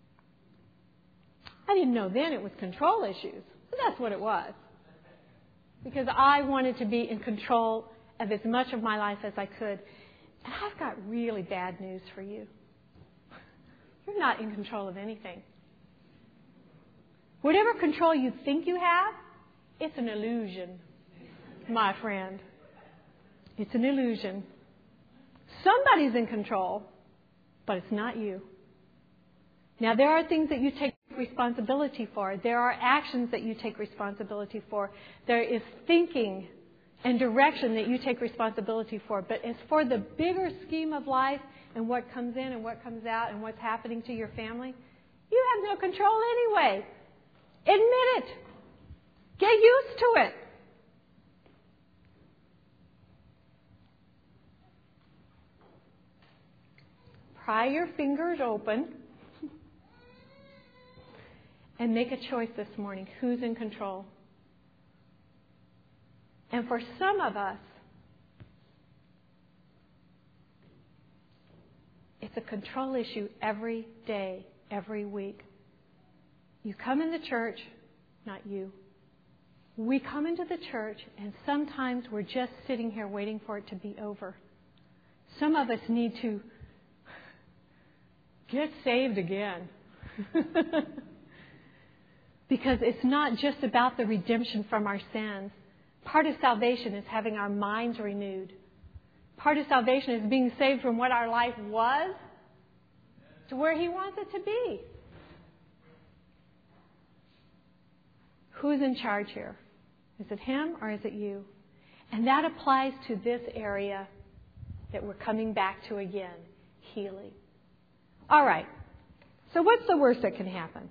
I didn't know then it was control issues. But that's what it was. Because I wanted to be in control of as much of my life as I could. And I've got really bad news for you. You're not in control of anything. Whatever control you think you have, it's an illusion, my friend. It's an illusion. Somebody's in control, but it's not you. Now, there are things that you take responsibility for. There are actions that you take responsibility for. There is thinking and direction that you take responsibility for. But as for the bigger scheme of life and what comes in and what comes out and what's happening to your family, you have no control anyway. Admit it. Get used to it. Pry your fingers open and make a choice this morning. Who's in control? And for some of us, it's a control issue every day, every week. You come in the church, not you. We come into the church, and sometimes we're just sitting here waiting for it to be over. Some of us need to get saved again. Because it's not just about the redemption from our sins. Part of salvation is having our minds renewed. Part of salvation is being saved from what our life was to where He wants it to be. Who's in charge here? Is it Him or is it you? And that applies to this area that we're coming back to again, healing. All right. So what's the worst that can happen?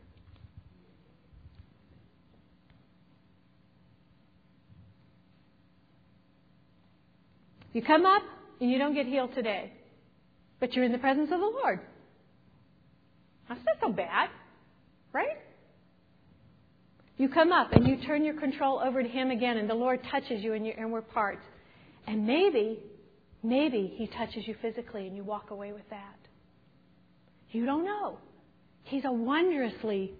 You come up and you don't get healed today, but you're in the presence of the Lord. That's not so bad, right? You come up and you turn your control over to Him again, and the Lord touches you in your inward parts. And maybe He touches you physically and you walk away with that. You don't know. He's a wondrously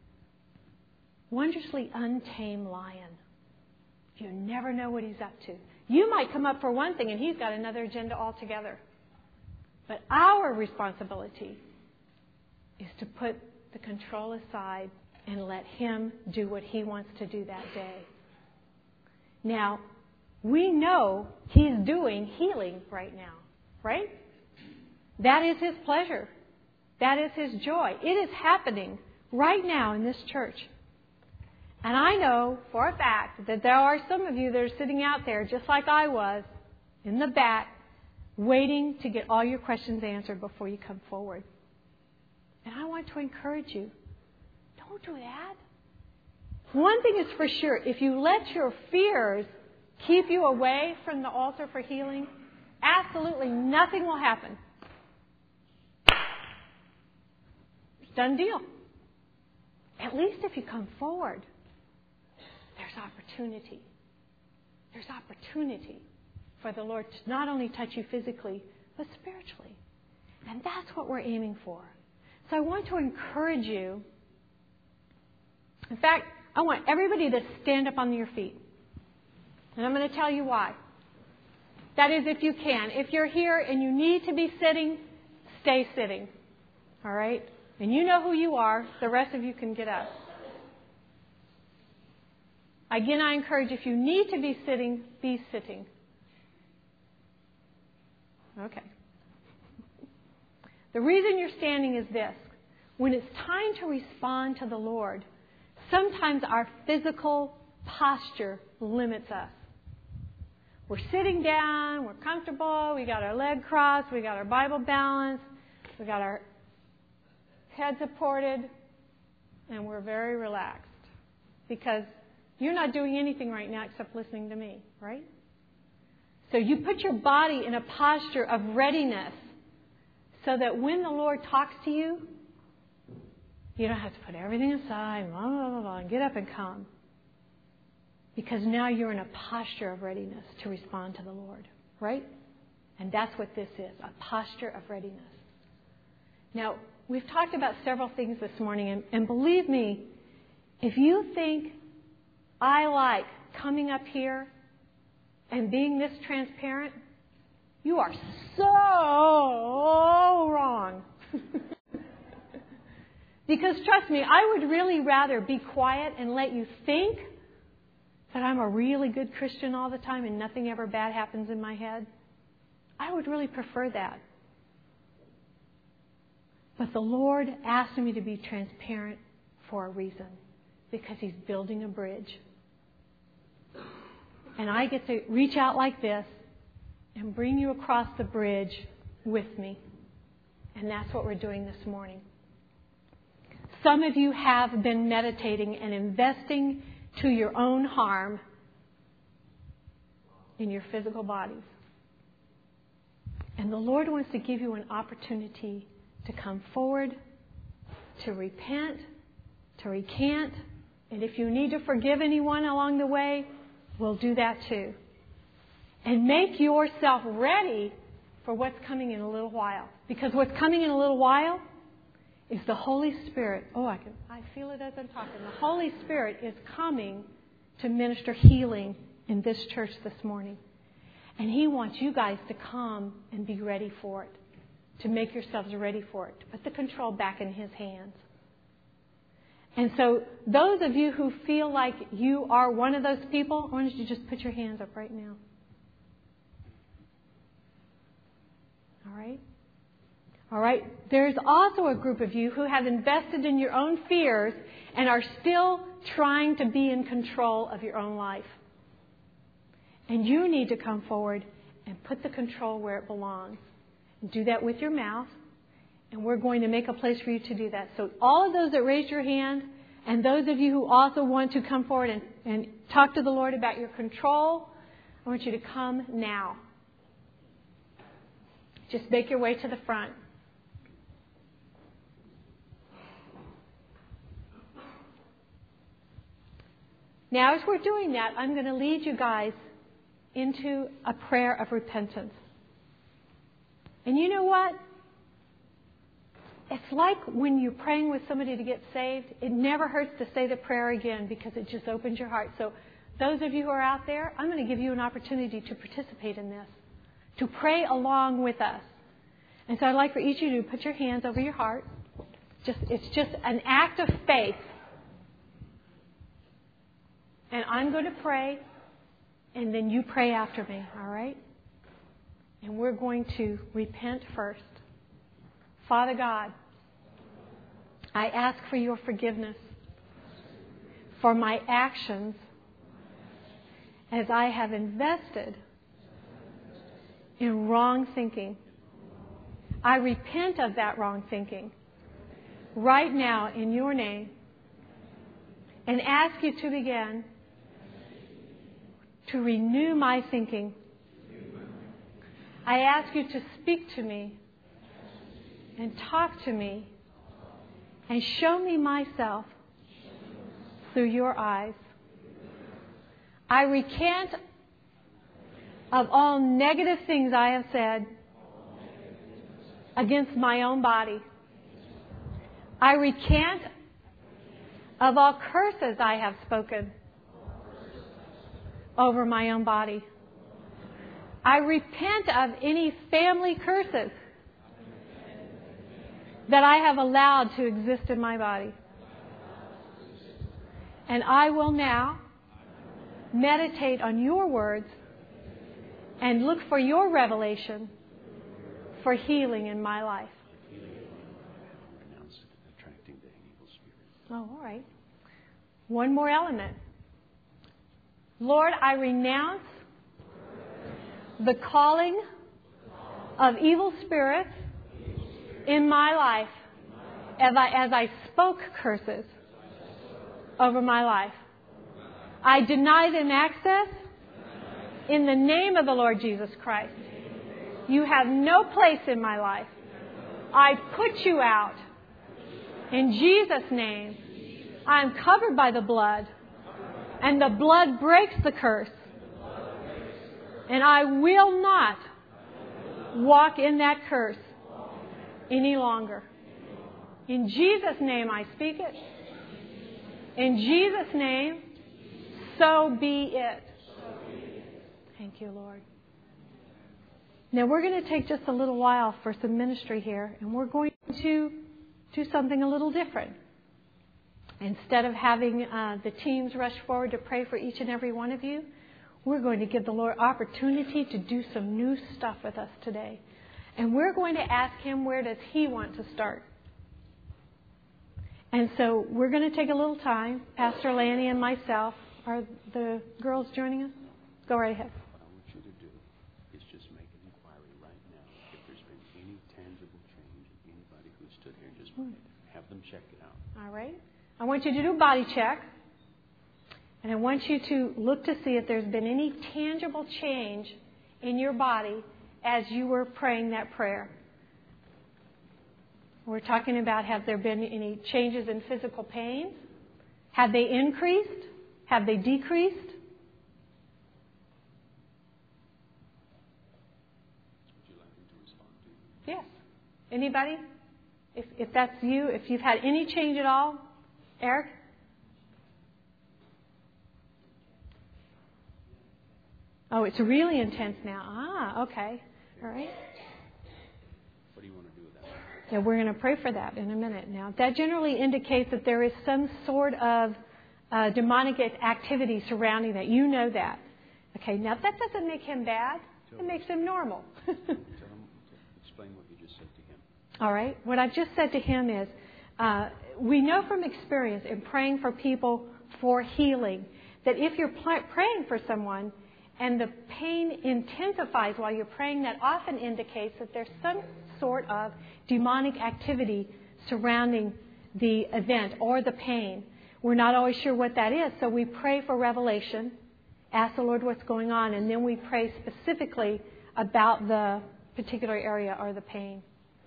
untamed lion. You never know what He's up to. You might come up for one thing and He's got another agenda altogether. But our responsibility is to put the control aside and let Him do what He wants to do that day. Now, we know He's doing healing right now, right? That is His pleasure. That is His joy. It is happening right now in this church. And I know for a fact that there are some of you that are sitting out there, just like I was, in the back, waiting to get all your questions answered before you come forward. And I want to encourage you, don't do that. One thing is for sure, if you let your fears keep you away from the altar for healing, absolutely nothing will happen. Done deal. At least if you come forward, there's opportunity. There's opportunity for the Lord to not only touch you physically, but spiritually. And that's what we're aiming for. So I want to encourage you. In fact, I want everybody to stand up on your feet. And I'm going to tell you why. That is, if you can. If you're here and you need to be sitting, stay sitting. All right? And you know who you are. The rest of you can get up. Again, I encourage, if you need to be sitting, be sitting. Okay. The reason you're standing is this. When it's time to respond to the Lord, sometimes our physical posture limits us. We're sitting down, we're comfortable, we got our leg crossed, we got our Bible balanced, we got our head supported, and we're very relaxed. Because you're not doing anything right now except listening to me, right? So you put your body in a posture of readiness so that when the Lord talks to you, you don't have to put everything aside, blah, blah, blah, blah, and get up and come. Because now you're in a posture of readiness to respond to the Lord, right? And that's what this is, a posture of readiness. Now, we've talked about several things this morning, and believe me, if you think I like coming up here and being this transparent, you are so wrong. Because trust me, I would really rather be quiet and let you think that I'm a really good Christian all the time and nothing ever bad happens in my head. I would really prefer that. But the Lord asked me to be transparent for a reason. Because He's building a bridge. And I get to reach out like this and bring you across the bridge with me. And that's what we're doing this morning. Some of you have been meditating and investing to your own harm in your physical bodies. And the Lord wants to give you an opportunity to come forward, to repent, to recant. And if you need to forgive anyone along the way, we'll do that too. And make yourself ready for what's coming in a little while. Because what's coming in a little while is the Holy Spirit. Oh, I feel it as I'm talking. The Holy Spirit is coming to minister healing in this church this morning. And He wants you guys to come and be ready for it. To make yourselves ready for it. To put the control back in His hands. And so those of you who feel like you are one of those people, I want you to just put your hands up right now. All right? All right? There's also a group of you who have invested in your own fears and are still trying to be in control of your own life. And you need to come forward and put the control where it belongs. Do that with your mouth. And we're going to make a place for you to do that. So all of those that raised your hand and those of you who also want to come forward and talk to the Lord about your control, I want you to come now. Just make your way to the front. Now, as we're doing that, I'm going to lead you guys into a prayer of repentance. And you know what? It's like when you're praying with somebody to get saved, it never hurts to say the prayer again because it just opens your heart. So those of you who are out there, I'm going to give you an opportunity to participate in this, to pray along with us. And so I'd like for each of you to put your hands over your heart. It's just an act of faith. And I'm going to pray, and then you pray after me, all right? And we're going to repent first. Father God, I ask for your forgiveness for my actions as I have invested in wrong thinking. I repent of that wrong thinking right now in your name and ask you to begin to renew my thinking. I ask you to speak to me and talk to me and show me myself through your eyes. I recant of all negative things I have said against my own body. I recant of all curses I have spoken over my own body. I repent of any family curses that I have allowed to exist in my body. And I will now meditate on your words and look for your revelation for healing in my life. Oh, all right. One more element. Lord, I renounce the calling of evil spirits in my life as I spoke curses over my life. I deny them access in the name of the Lord Jesus Christ. You have no place in my life. I put you out. In Jesus' name, I am covered by the blood, and the blood breaks the curse. And I will not walk in that curse any longer. In Jesus' name I speak it. In Jesus' name, so be it. Thank you, Lord. Now we're going to take just a little while for some ministry here, and we're going to do something a little different. Instead of having the teams rush forward to pray for each and every one of you, we're going to give the Lord opportunity to do some new stuff with us today. And we're going to ask Him, where does He want to start? And so we're going to take a little time. Pastor Lanny and myself. Are the girls joining us? Go right ahead. What I want you to do is just make an inquiry right now if there's been any tangible change in anybody who stood here, and just have them check it out. All right. I want you to do a body check. And I want you to look to see if there's been any tangible change in your body as you were praying that prayer. We're talking about, have there been any changes in physical pain? Have they increased? Have they decreased? Would you like me to respond to you? Yes. Anybody? If that's you, if you've had any change at all, Eric? Oh, it's really intense now. Ah, okay. All right. What do you want to do with that? Yeah, we're going to pray for that in a minute. Now, that generally indicates that there is some sort of demonic activity surrounding that. You know that. Okay, now that doesn't make him bad. It makes him normal. Tell him, explain what you just said to him. All right. What I've just said to him is, we know from experience in praying for people for healing that if you're praying for someone and the pain intensifies while you're praying, that often indicates that there's some sort of demonic activity surrounding the event or the pain. We're not always sure what that is, so we pray for revelation, ask the Lord what's going on, and then we pray specifically about the particular area or the pain.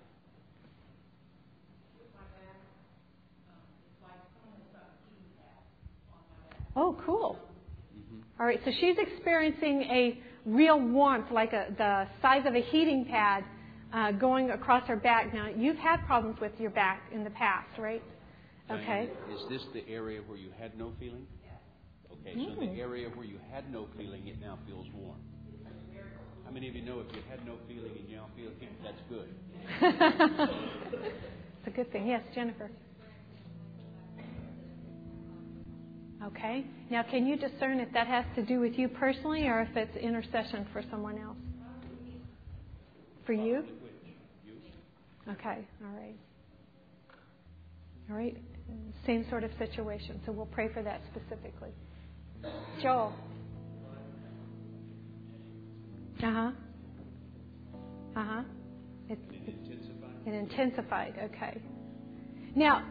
Oh, cool. All right, so she's experiencing a real warmth, like the size of a heating pad going across her back. Now, you've had problems with your back in the past, right? Okay. Diane, is this the area where you had no feeling? Okay, so in the area where you had no feeling, it now feels warm. How many of you know if you had no feeling and you now feel heat, that's good? It's a good thing. Yes, Jennifer. Okay. Now, can you discern if that has to do with you personally or if it's intercession for someone else? For you? Okay. All right. All right. Same sort of situation. So we'll pray for that specifically. Joel. Uh-huh. Uh-huh. It intensified. Okay. Now,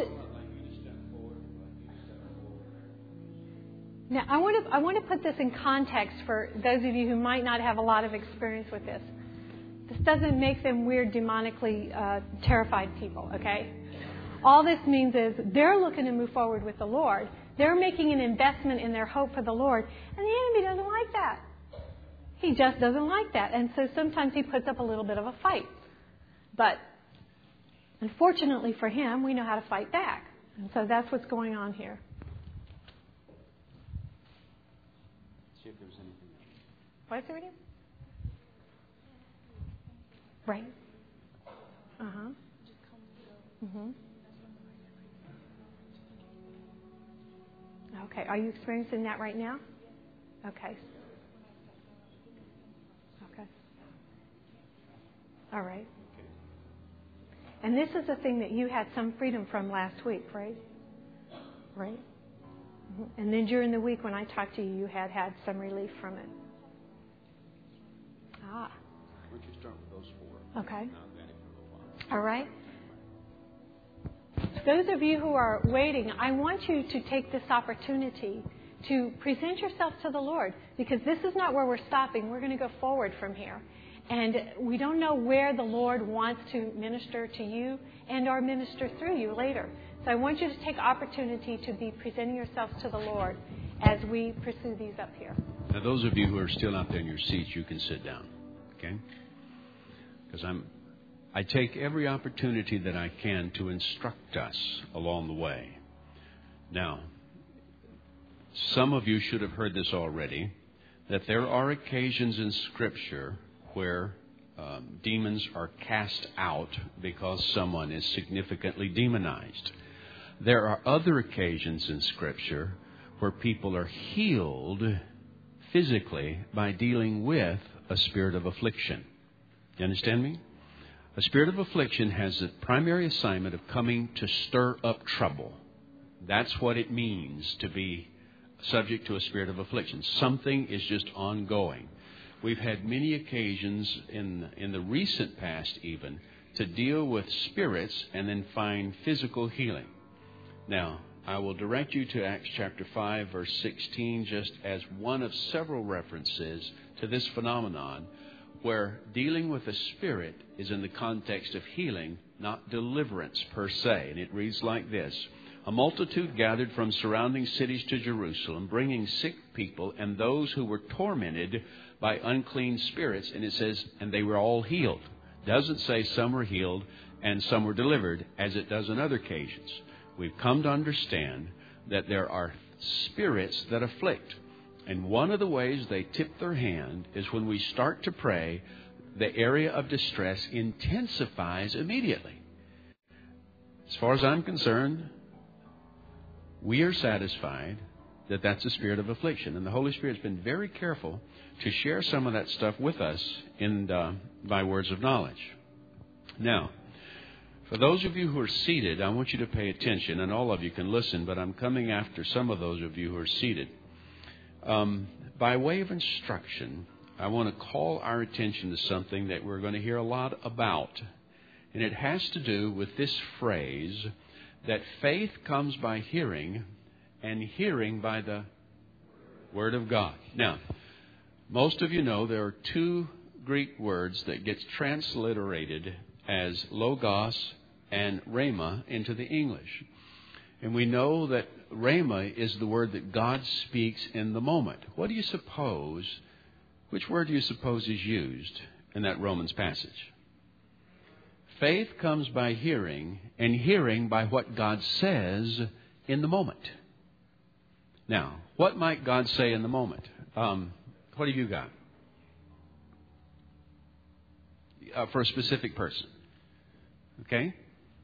I want to put this in context for those of you who might not have a lot of experience with this. This doesn't make them weird, demonically terrified people, okay? All this means is they're looking to move forward with the Lord. They're making an investment in their hope for the Lord. And the enemy doesn't like that. He just doesn't like that. And so sometimes he puts up a little bit of a fight. But unfortunately for him, we know how to fight back. And so that's what's going on here. See if there's anything else. What is it reading? Right. Uh-huh. Mm-hmm. Okay. Are you experiencing that right now? Okay. Okay. All right. And this is a thing that you had some freedom from last week, right? Right? Mm-hmm. And then during the week when I talked to you, you had some relief from it. Ah. Why don't you start with those four? Okay. While. All right. Those of you who are waiting, I want you to take this opportunity to present yourself to the Lord, because this is not where we're stopping. We're going to go forward from here. And we don't know where the Lord wants to minister to you and or minister through you later. So I want you to take opportunity to be presenting yourselves to the Lord as we pursue these up here. Now, those of you who are still out there in your seats, you can sit down, okay? Because I take every opportunity that I can to instruct us along the way. Now, some of you should have heard this already, that there are occasions in Scripture where demons are cast out because someone is significantly demonized. There are other occasions in Scripture where people are healed physically by dealing with a spirit of affliction. You understand me? A spirit of affliction has the primary assignment of coming to stir up trouble. That's what it means to be subject to a spirit of affliction. Something is just ongoing. We've had many occasions in the recent past even to deal with spirits and then find physical healing. Now, I will direct you to Acts chapter 5, verse 16, just as one of several references to this phenomenon, where dealing with a spirit is in the context of healing, not deliverance per se. And it reads like this: a multitude gathered from surrounding cities to Jerusalem, bringing sick people and those who were tormented by unclean spirits. And it says, and they were all healed. Doesn't say some were healed and some were delivered, as it does on other occasions. We've come to understand that there are spirits that afflict. And one of the ways they tip their hand is when we start to pray, the area of distress intensifies immediately. As far as I'm concerned, we are satisfied that that's a spirit of affliction. And the Holy Spirit's been very careful to share some of that stuff with us by words of knowledge. Now, for those of you who are seated, I want you to pay attention, and all of you can listen, but I'm coming after some of those of you who are seated. By way of instruction, I want to call our attention to something that we're going to hear a lot about. And it has to do with this phrase that faith comes by hearing, and hearing by the Word of God. Now, most of you know there are two Greek words that gets transliterated as logos and rhema into the English. And we know that rhema is the word that God speaks in the moment. What do you suppose, which word do you suppose is used in that Romans passage? Faith comes by hearing, and hearing by what God says in the moment. Now, what might God say in the moment? What have you got? For a specific person. Okay?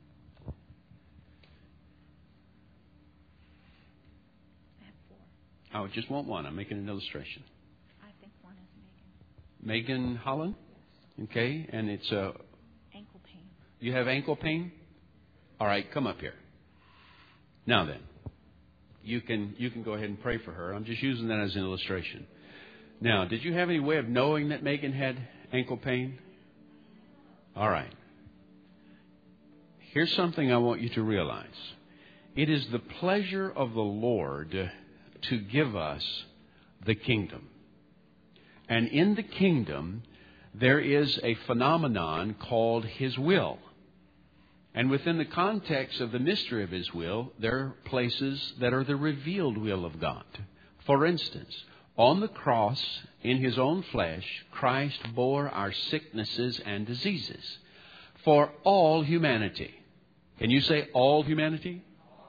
I just want one. I'm making an illustration. I think one is Megan. Megan Holland? Okay, and it's a... Ankle pain. You have ankle pain? All right, come up here. Now then, you can go ahead and pray for her. I'm just using that as an illustration. Now, did you have any way of knowing that Megan had ankle pain? All right. Here's something I want you to realize. It is the pleasure of the Lord to give us the kingdom. And in the kingdom, there is a phenomenon called His will. And within the context of the mystery of His will, there are places that are the revealed will of God. For instance, on the cross, in His own flesh, Christ bore our sicknesses and diseases for all humanity. Can you say all humanity?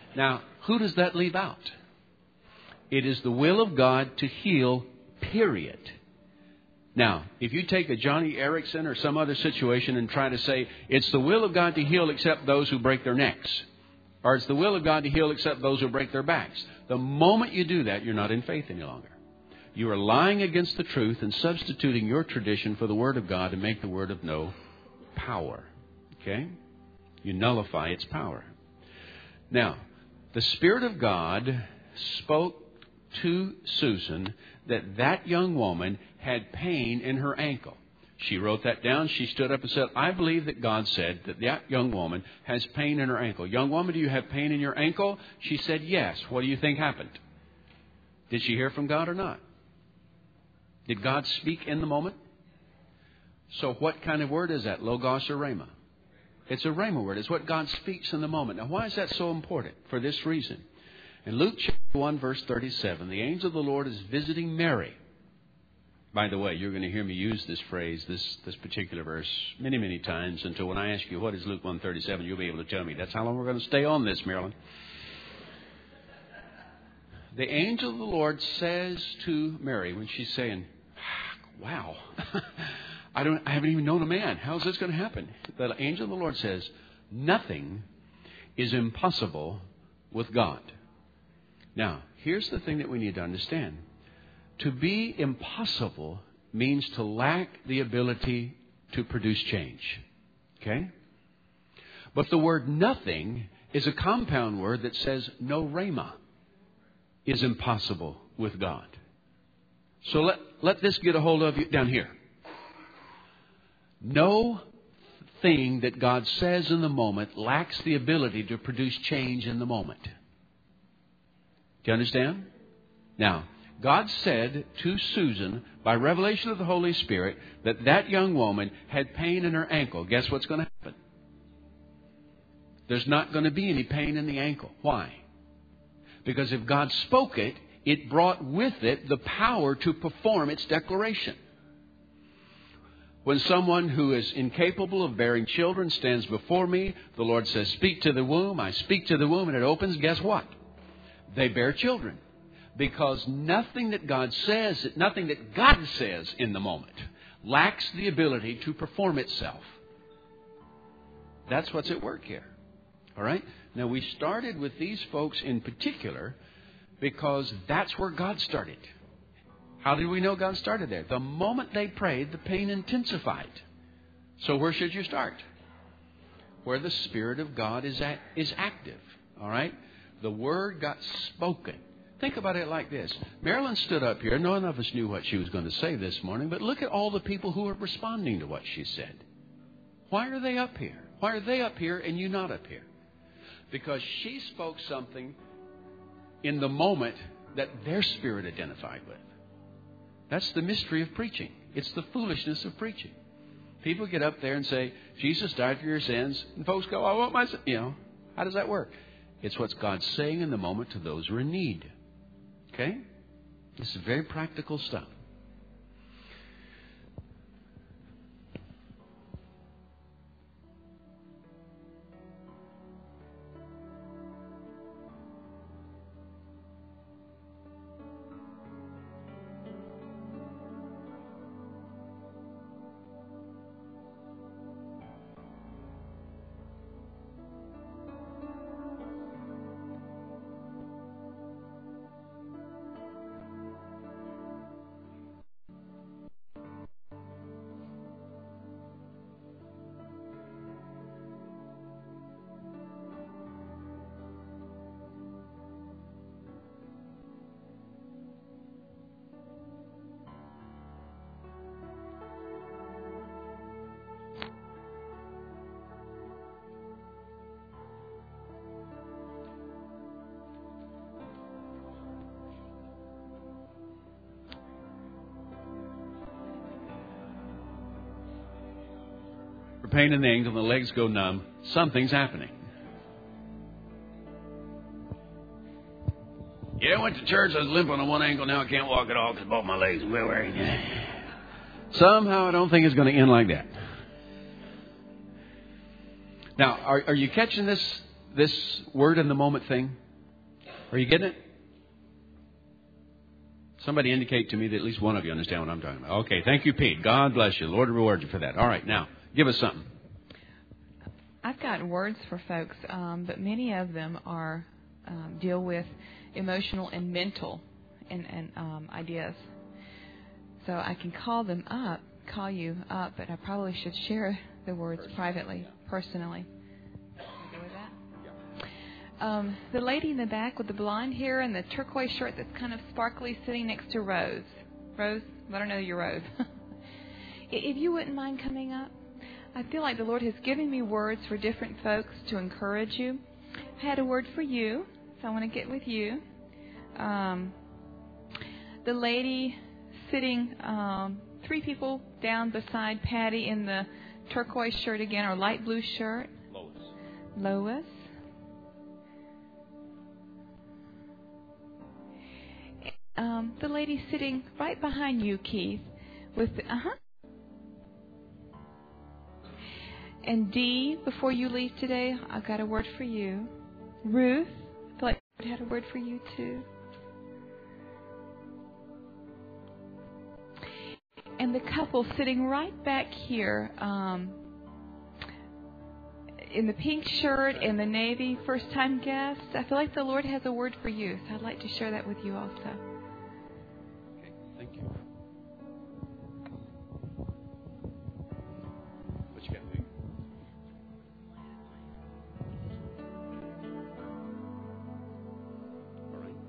Now, who does that leave out? It is the will of God to heal, period. Now, if you take a Johnny Erickson or some other situation and try to say, it's the will of God to heal except those who break their necks, or it's the will of God to heal except those who break their backs, the moment you do that, you're not in faith any longer. You are lying against the truth and substituting your tradition for the Word of God to make the Word of no power. Okay? You nullify its power. Now, the Spirit of God spoke to Susan that young woman had pain in her ankle. She wrote that down. She stood up and said, I believe that God said that young woman has pain in her ankle. Young woman, do you have pain in your ankle? She said, yes. What do you think happened? Did she hear from God or not? Did God speak in the moment? So what kind of word is that? Logos or Rhema? It's a Rhema word. It's what God speaks in the moment. Now, why is that so important? For this reason. In Luke chapter 1, verse 37, the angel of the Lord is visiting Mary. By the way, you're going to hear me use this phrase, this particular verse, many, many times until when I ask you, what is Luke 1:37, you'll be able to tell me. That's how long we're going to stay on this, Marilyn. The angel of the Lord says to Mary when she's saying, wow, I haven't even known a man. How's this going to happen? The angel of the Lord says, nothing is impossible with God. Now, here's the thing that we need to understand. To be impossible means to lack the ability to produce change. Okay? But the word nothing is a compound word that says no rhema is impossible with God. So let this get a hold of you down here. No thing that God says in the moment lacks the ability to produce change in the moment. Do you understand? Now, God said to Susan, by revelation of the Holy Spirit, that young woman had pain in her ankle. Guess what's going to happen? There's not going to be any pain in the ankle. Why? Because if God spoke it, it brought with it the power to perform its declaration. When someone who is incapable of bearing children stands before me, the Lord says, speak to the womb. I speak to the womb and it opens. Guess what? They bear children. Because nothing that God says in the moment lacks the ability to perform itself. That's what's at work here. All right? Now, we started with these folks in particular because that's where God started. How did we know God started there? The moment they prayed, the pain intensified. So where should you start? Where the Spirit of God is active. All right? The Word got spoken. Think about it like this. Marilyn stood up here. None of us knew what she was going to say this morning, but look at all the people who are responding to what she said. Why are they up here? Why are they up here and you not up here? Because she spoke something in the moment that their spirit identified with. That's the mystery of preaching. It's the foolishness of preaching. People get up there and say, Jesus died for your sins. And folks go, I want my sins. How does that work? It's what God's saying in the moment to those who are in need. Okay? This is very practical stuff. Pain in the ankle, the legs go numb. Something's happening. Yeah, I went to church. I was limping on one ankle. Now I can't walk at all because both my legs are wearing. Somehow I don't think it's going to end like that. Now, are you catching this this word in the moment thing? Are you getting it? Somebody indicate to me that at least one of you understand what I'm talking about. Okay, thank you, Pete. God bless you. Lord reward you for that. All right, now, give us something. I've got words for folks, but many of them are deal with emotional and mental and ideas. So I can call you up, but I probably should share the words privately, personally. Go with that? The lady in the back with the blonde hair and the turquoise shirt that's kind of sparkly sitting next to Rose. Rose, let her know you're Rose. If you wouldn't mind coming up. I feel like the Lord has given me words for different folks to encourage you. I had a word for you, so I want to get with you. The lady sitting 3 people down beside Patty in the turquoise shirt again, or light blue shirt. Lois. The lady sitting right behind you, Keith, with And Dee, before you leave today, I've got a word for you. Ruth, I feel like I had a word for you too. And the couple sitting right back here, in the pink shirt and the navy, first-time guest, I feel like the Lord has a word for you, so I'd like to share that with you also. Okay, thank you. What you got, Nick? All right.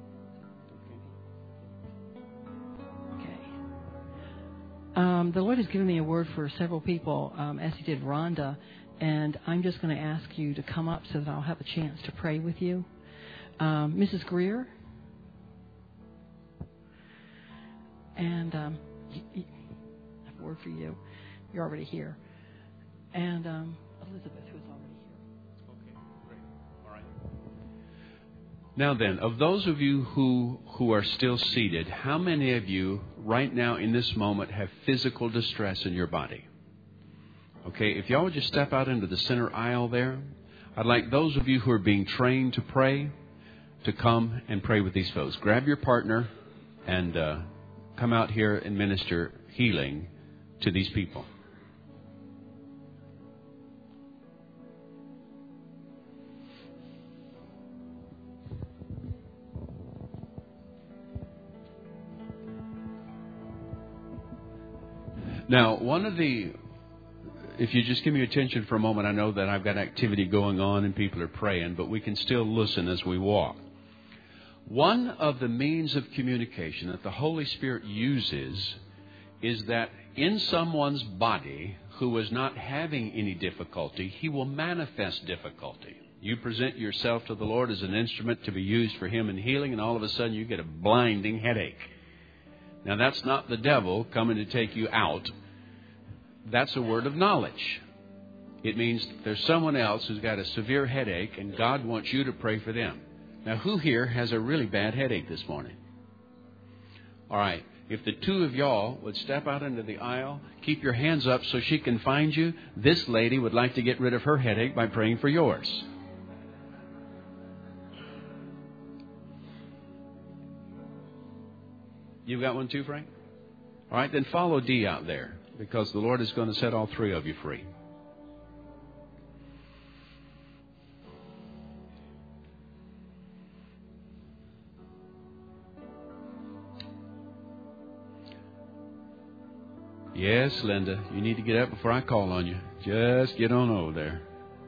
Okay. The Lord has given me a word for several people, as He did Rhonda. And I'm just going to ask you to come up so that I'll have a chance to pray with you. Mrs. Greer. And I have a word for you. You're already here. And Elizabeth, who's already here. Okay, great. All right. Now then, of those of you who are still seated, how many of you right now in this moment have physical distress in your body? Okay, if y'all would just step out into the center aisle there, I'd like those of you who are being trained to pray to come and pray with these folks. Grab your partner and come out here and minister healing to these people. Now, if you just give me attention for a moment, I know that I've got activity going on and people are praying, but we can still listen as we walk. One of the means of communication that the Holy Spirit uses is that in someone's body who is not having any difficulty, He will manifest difficulty. You present yourself to the Lord as an instrument to be used for Him in healing, and all of a sudden you get a blinding headache. Now, that's not the devil coming to take you out. That's a word of knowledge. It means there's someone else who's got a severe headache and God wants you to pray for them. Now, who here has a really bad headache this morning? All right. If the two of y'all would step out into the aisle, keep your hands up so she can find you. This lady would like to get rid of her headache by praying for yours. You got one too, Frank? All right, then follow Dee out there, because the Lord is going to set all 3 of you free. Yes, Linda, you need to get up before I call on you. Just get on over there.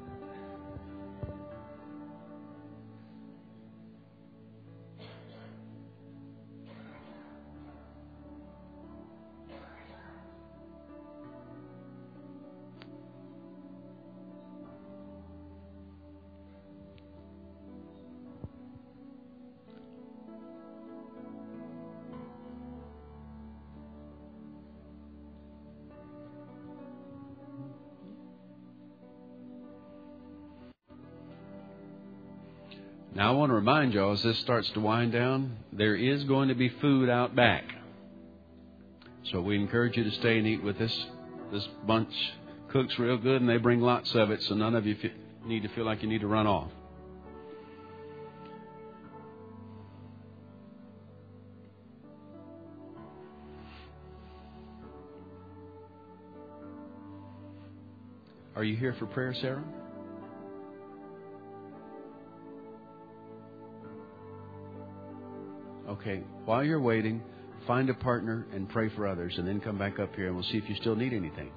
Now, I want to remind y'all, as this starts to wind down, there is going to be food out back. So we encourage you to stay and eat with us. This bunch cooks real good, and they bring lots of it, so none of you need to feel like you need to run off. Are you here for prayer, Sarah? Okay. While you're waiting, find a partner and pray for others, and then come back up here and we'll see if you still need anything.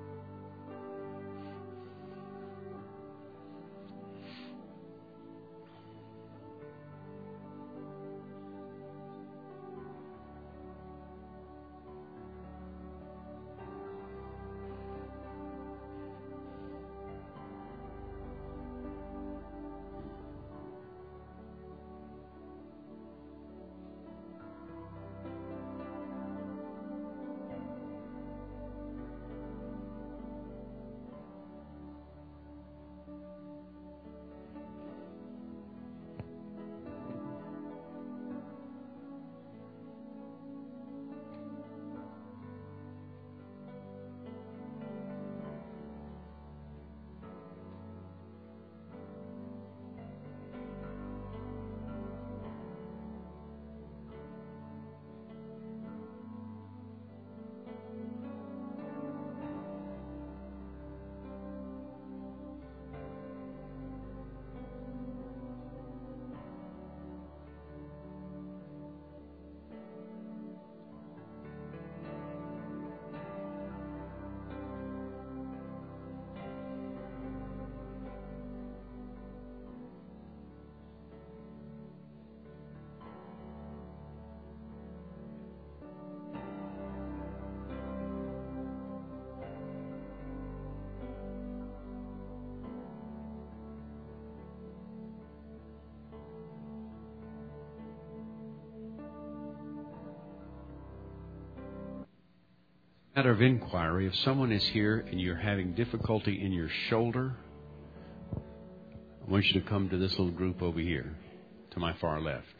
Matter of inquiry, if someone is here and you're having difficulty in your shoulder, I want you to come to this little group over here, to my far left.